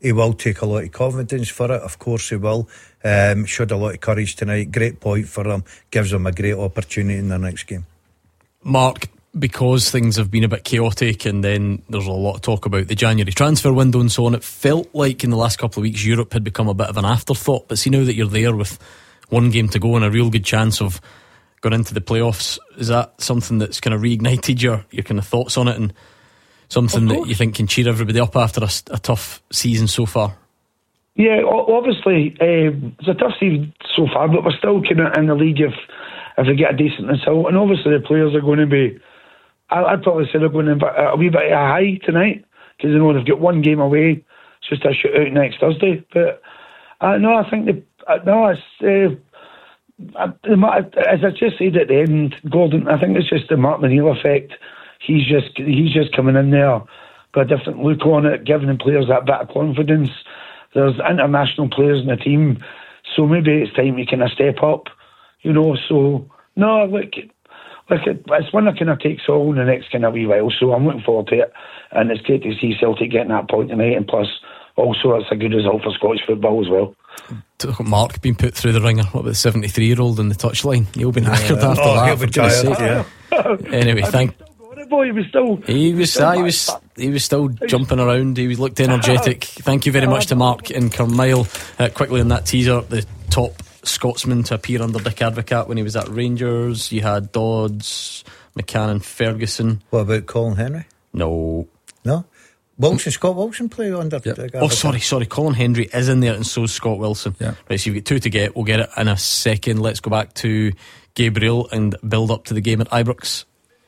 he will take a lot of confidence for it. Of course he will. Um, showed a lot of courage tonight. Great point for him. Gives him a great opportunity in the next game. Mark, because things have been a bit chaotic, and then there's a lot of talk about the January transfer window and so on, it felt like in the last couple of weeks Europe had become a bit of an afterthought. But see, now that you're there with one game to go and a real good chance of going into the playoffs, is that something that's kind of reignited your, your kind of thoughts on it, and something that you think can cheer everybody up after a, a tough season so far? Yeah, obviously um, it's a tough season so far, but we're still kind of in the league if if we get a decent result. And obviously the players are going to be, I, I'd probably say they're going to be a wee bit of a high tonight, because they know they've got one game away. It's just a shootout next Thursday. But uh, no, I think the uh, no, it's uh, as I just said at the end, Gordon. I think it's just the Mark O'Neill effect. He's just he's just coming in there, got a different look on it, giving the players that bit of confidence. There's international players in the team, so maybe it's time we kind of step up, you know. So no, look, look, it's one that kind of takes all in the next kind of wee while. So I'm looking forward to it, and it's great to see Celtic getting that point tonight, and plus also it's a good result for Scottish football as well. Mark being put through the ringer. What about the seventy-three year old on the touchline? He'll be knackered Yeah. after Oh, that. he'll be for goodness sake. tired, yeah. Anyway, thank. Boy, he was still. He was. still He was. He was still jumping around. He was looked energetic. Thank you very much to Mark in Carmyle. Uh, quickly on that teaser, the top Scotsman to appear under Dick Advocaat when he was at Rangers. You had Dodds, McCann, and Ferguson. What about Colin Henry? No, no. Wilson, Scott Wilson play under. Yep. Dick Oh, Advocaat. sorry, sorry. Colin Henry is in there, and so is Scott Wilson. Yeah. Right, so you've got two to get. We'll get it in a second. Let's go back to Gabriel and build up to the game at Ibrox.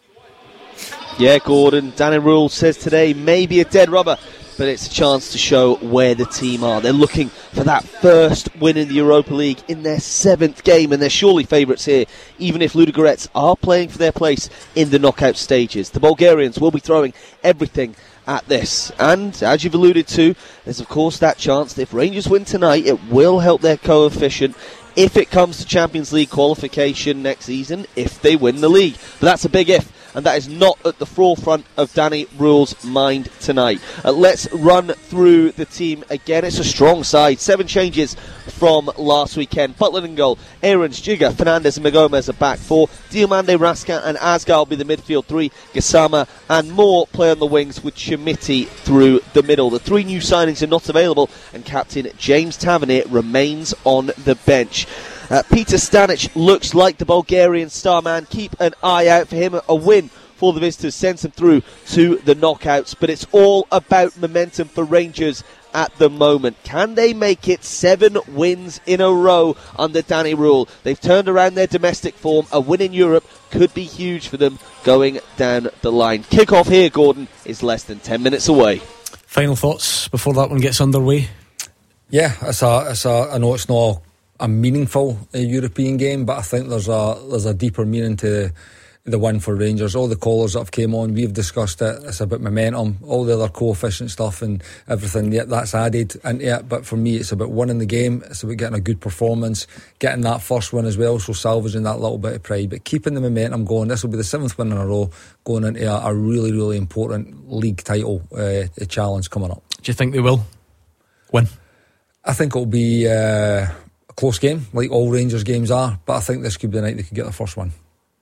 Yeah, Gordon, Danny Rule says today may be a dead rubber, but it's a chance to show where the team are. They're looking for that first win in the Europa League in their seventh game, and they're surely favourites here, even if Ludogorets are playing for their place in the knockout stages. The Bulgarians will be throwing everything at this, and as you've alluded to, there's of course that chance that if Rangers win tonight, it will help their coefficient if it comes to Champions League qualification next season, if they win the league. But that's a big if, and that is not at the forefront of Danny Rule's mind tonight. Uh, let's run through the team again. It's a strong side. Seven changes from last weekend. Butland in goal. Aarons, Jigger, Fernandez and Magomez are back four. Diomande, Raska and Asgar will be the midfield three. Gassama and Moore play on the wings with Chimiti through the middle. The three new signings are not available, and captain James Tavernier remains on the bench. Uh, Peter Stanic looks like the Bulgarian star man. Keep an eye out for him. A win for the visitors sends them through to the knockouts. But it's all about momentum for Rangers at the moment. Can they make it seven wins in a row under Danny Rule? They've turned around their domestic form. A win in Europe could be huge for them going down the line. Kick-off here, Gordon, is less than ten minutes away. Final thoughts before that one gets underway? Yeah, it's a, it's a, I know it's not a meaningful uh, European game, but I think there's a there's a deeper meaning to the win for Rangers. All the callers that have came on, we've discussed it. It's about momentum, all the other coefficient stuff and everything. Yeah, that's added into it. But for me, it's about winning the game. It's about getting a good performance, getting that first win as well, so salvaging that little bit of pride, but keeping the momentum going. This will be the seventh win in a row, going into a, a really, really important league title uh, challenge coming up. Do you think they will win? I think it'll be Uh, close game, like all Rangers games are, but I think this could be the night they could get the first one.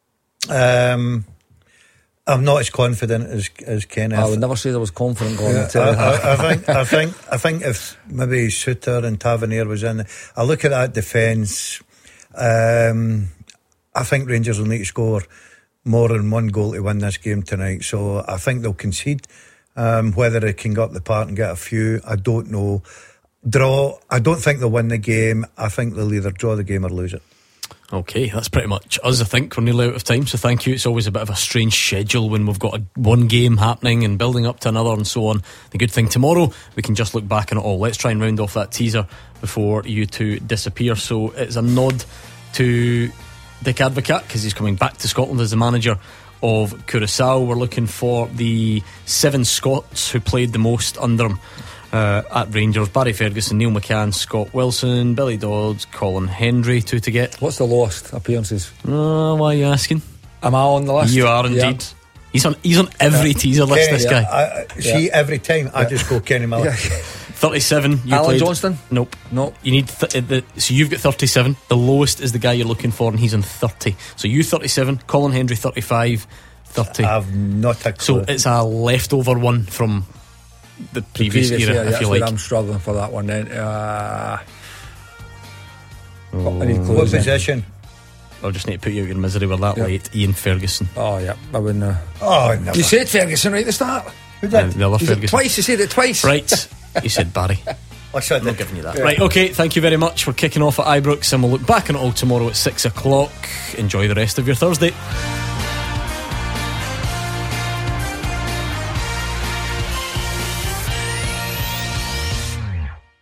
Um, I'm not as confident as as Kenneth. I would never say I was confident going Yeah, into I, it. I, I think I think I think if maybe Suter and Tavernier was in, I look at that defence. Um, I think Rangers will need to score more than one goal to win this game tonight. So I think they'll concede. Um, whether they can go up the park and get a few, I don't know. Draw, I don't think they'll win the game. I think they'll either draw the game or lose it. Okay, that's pretty much us. I think we're nearly out of time, so thank you. It's always a bit of a strange schedule when we've got a, one game happening and building up to another and so on. The good thing tomorrow, we can just look back on it all. Let's try and round off that teaser before you two disappear. So it's a nod to Dick Advocaat because he's coming back to Scotland as the manager of Curaçao. We're looking for the seven Scots who played the most under him Uh, at Rangers. Barry Ferguson, Neil McCann, Scott Wilson, Billy Dodds, Colin Henry. Two to get. What's the lowest appearances? Uh, why are you asking? Am I on the list? You are indeed. Yeah. He's on He's on every Yeah. teaser list, Kenny, this guy. I, I, see, Yeah. every time I just go Kenny Miller. Yeah. thirty-seven. You Alan played. Johnston? Nope. Nope. You need th- uh, the, so you've got thirty-seven. The lowest is the guy you're looking for, and he's on thirty. So you thirty-seven, Colin Hendry thirty-five, thirty. I've not a clue. So it's a leftover one from the previous, Previous era, year, if that's you where like. I'm struggling for that one then. Uh, Oh. I need What clues then. position? I'll just need to put you out of your misery with that Yeah. late. Ian Ferguson. Oh yeah, I wouldn't. Uh, Oh, never. you said Ferguson right at the start. Who Uh, did? the other You said Ferguson. twice. You said it twice. Right. You said Barry. I said I'm not that. giving you that. Yeah. Right, okay, thank you very much. We're kicking off at Ibrox and we'll look back on it all tomorrow at six o'clock. Enjoy the rest of your Thursday.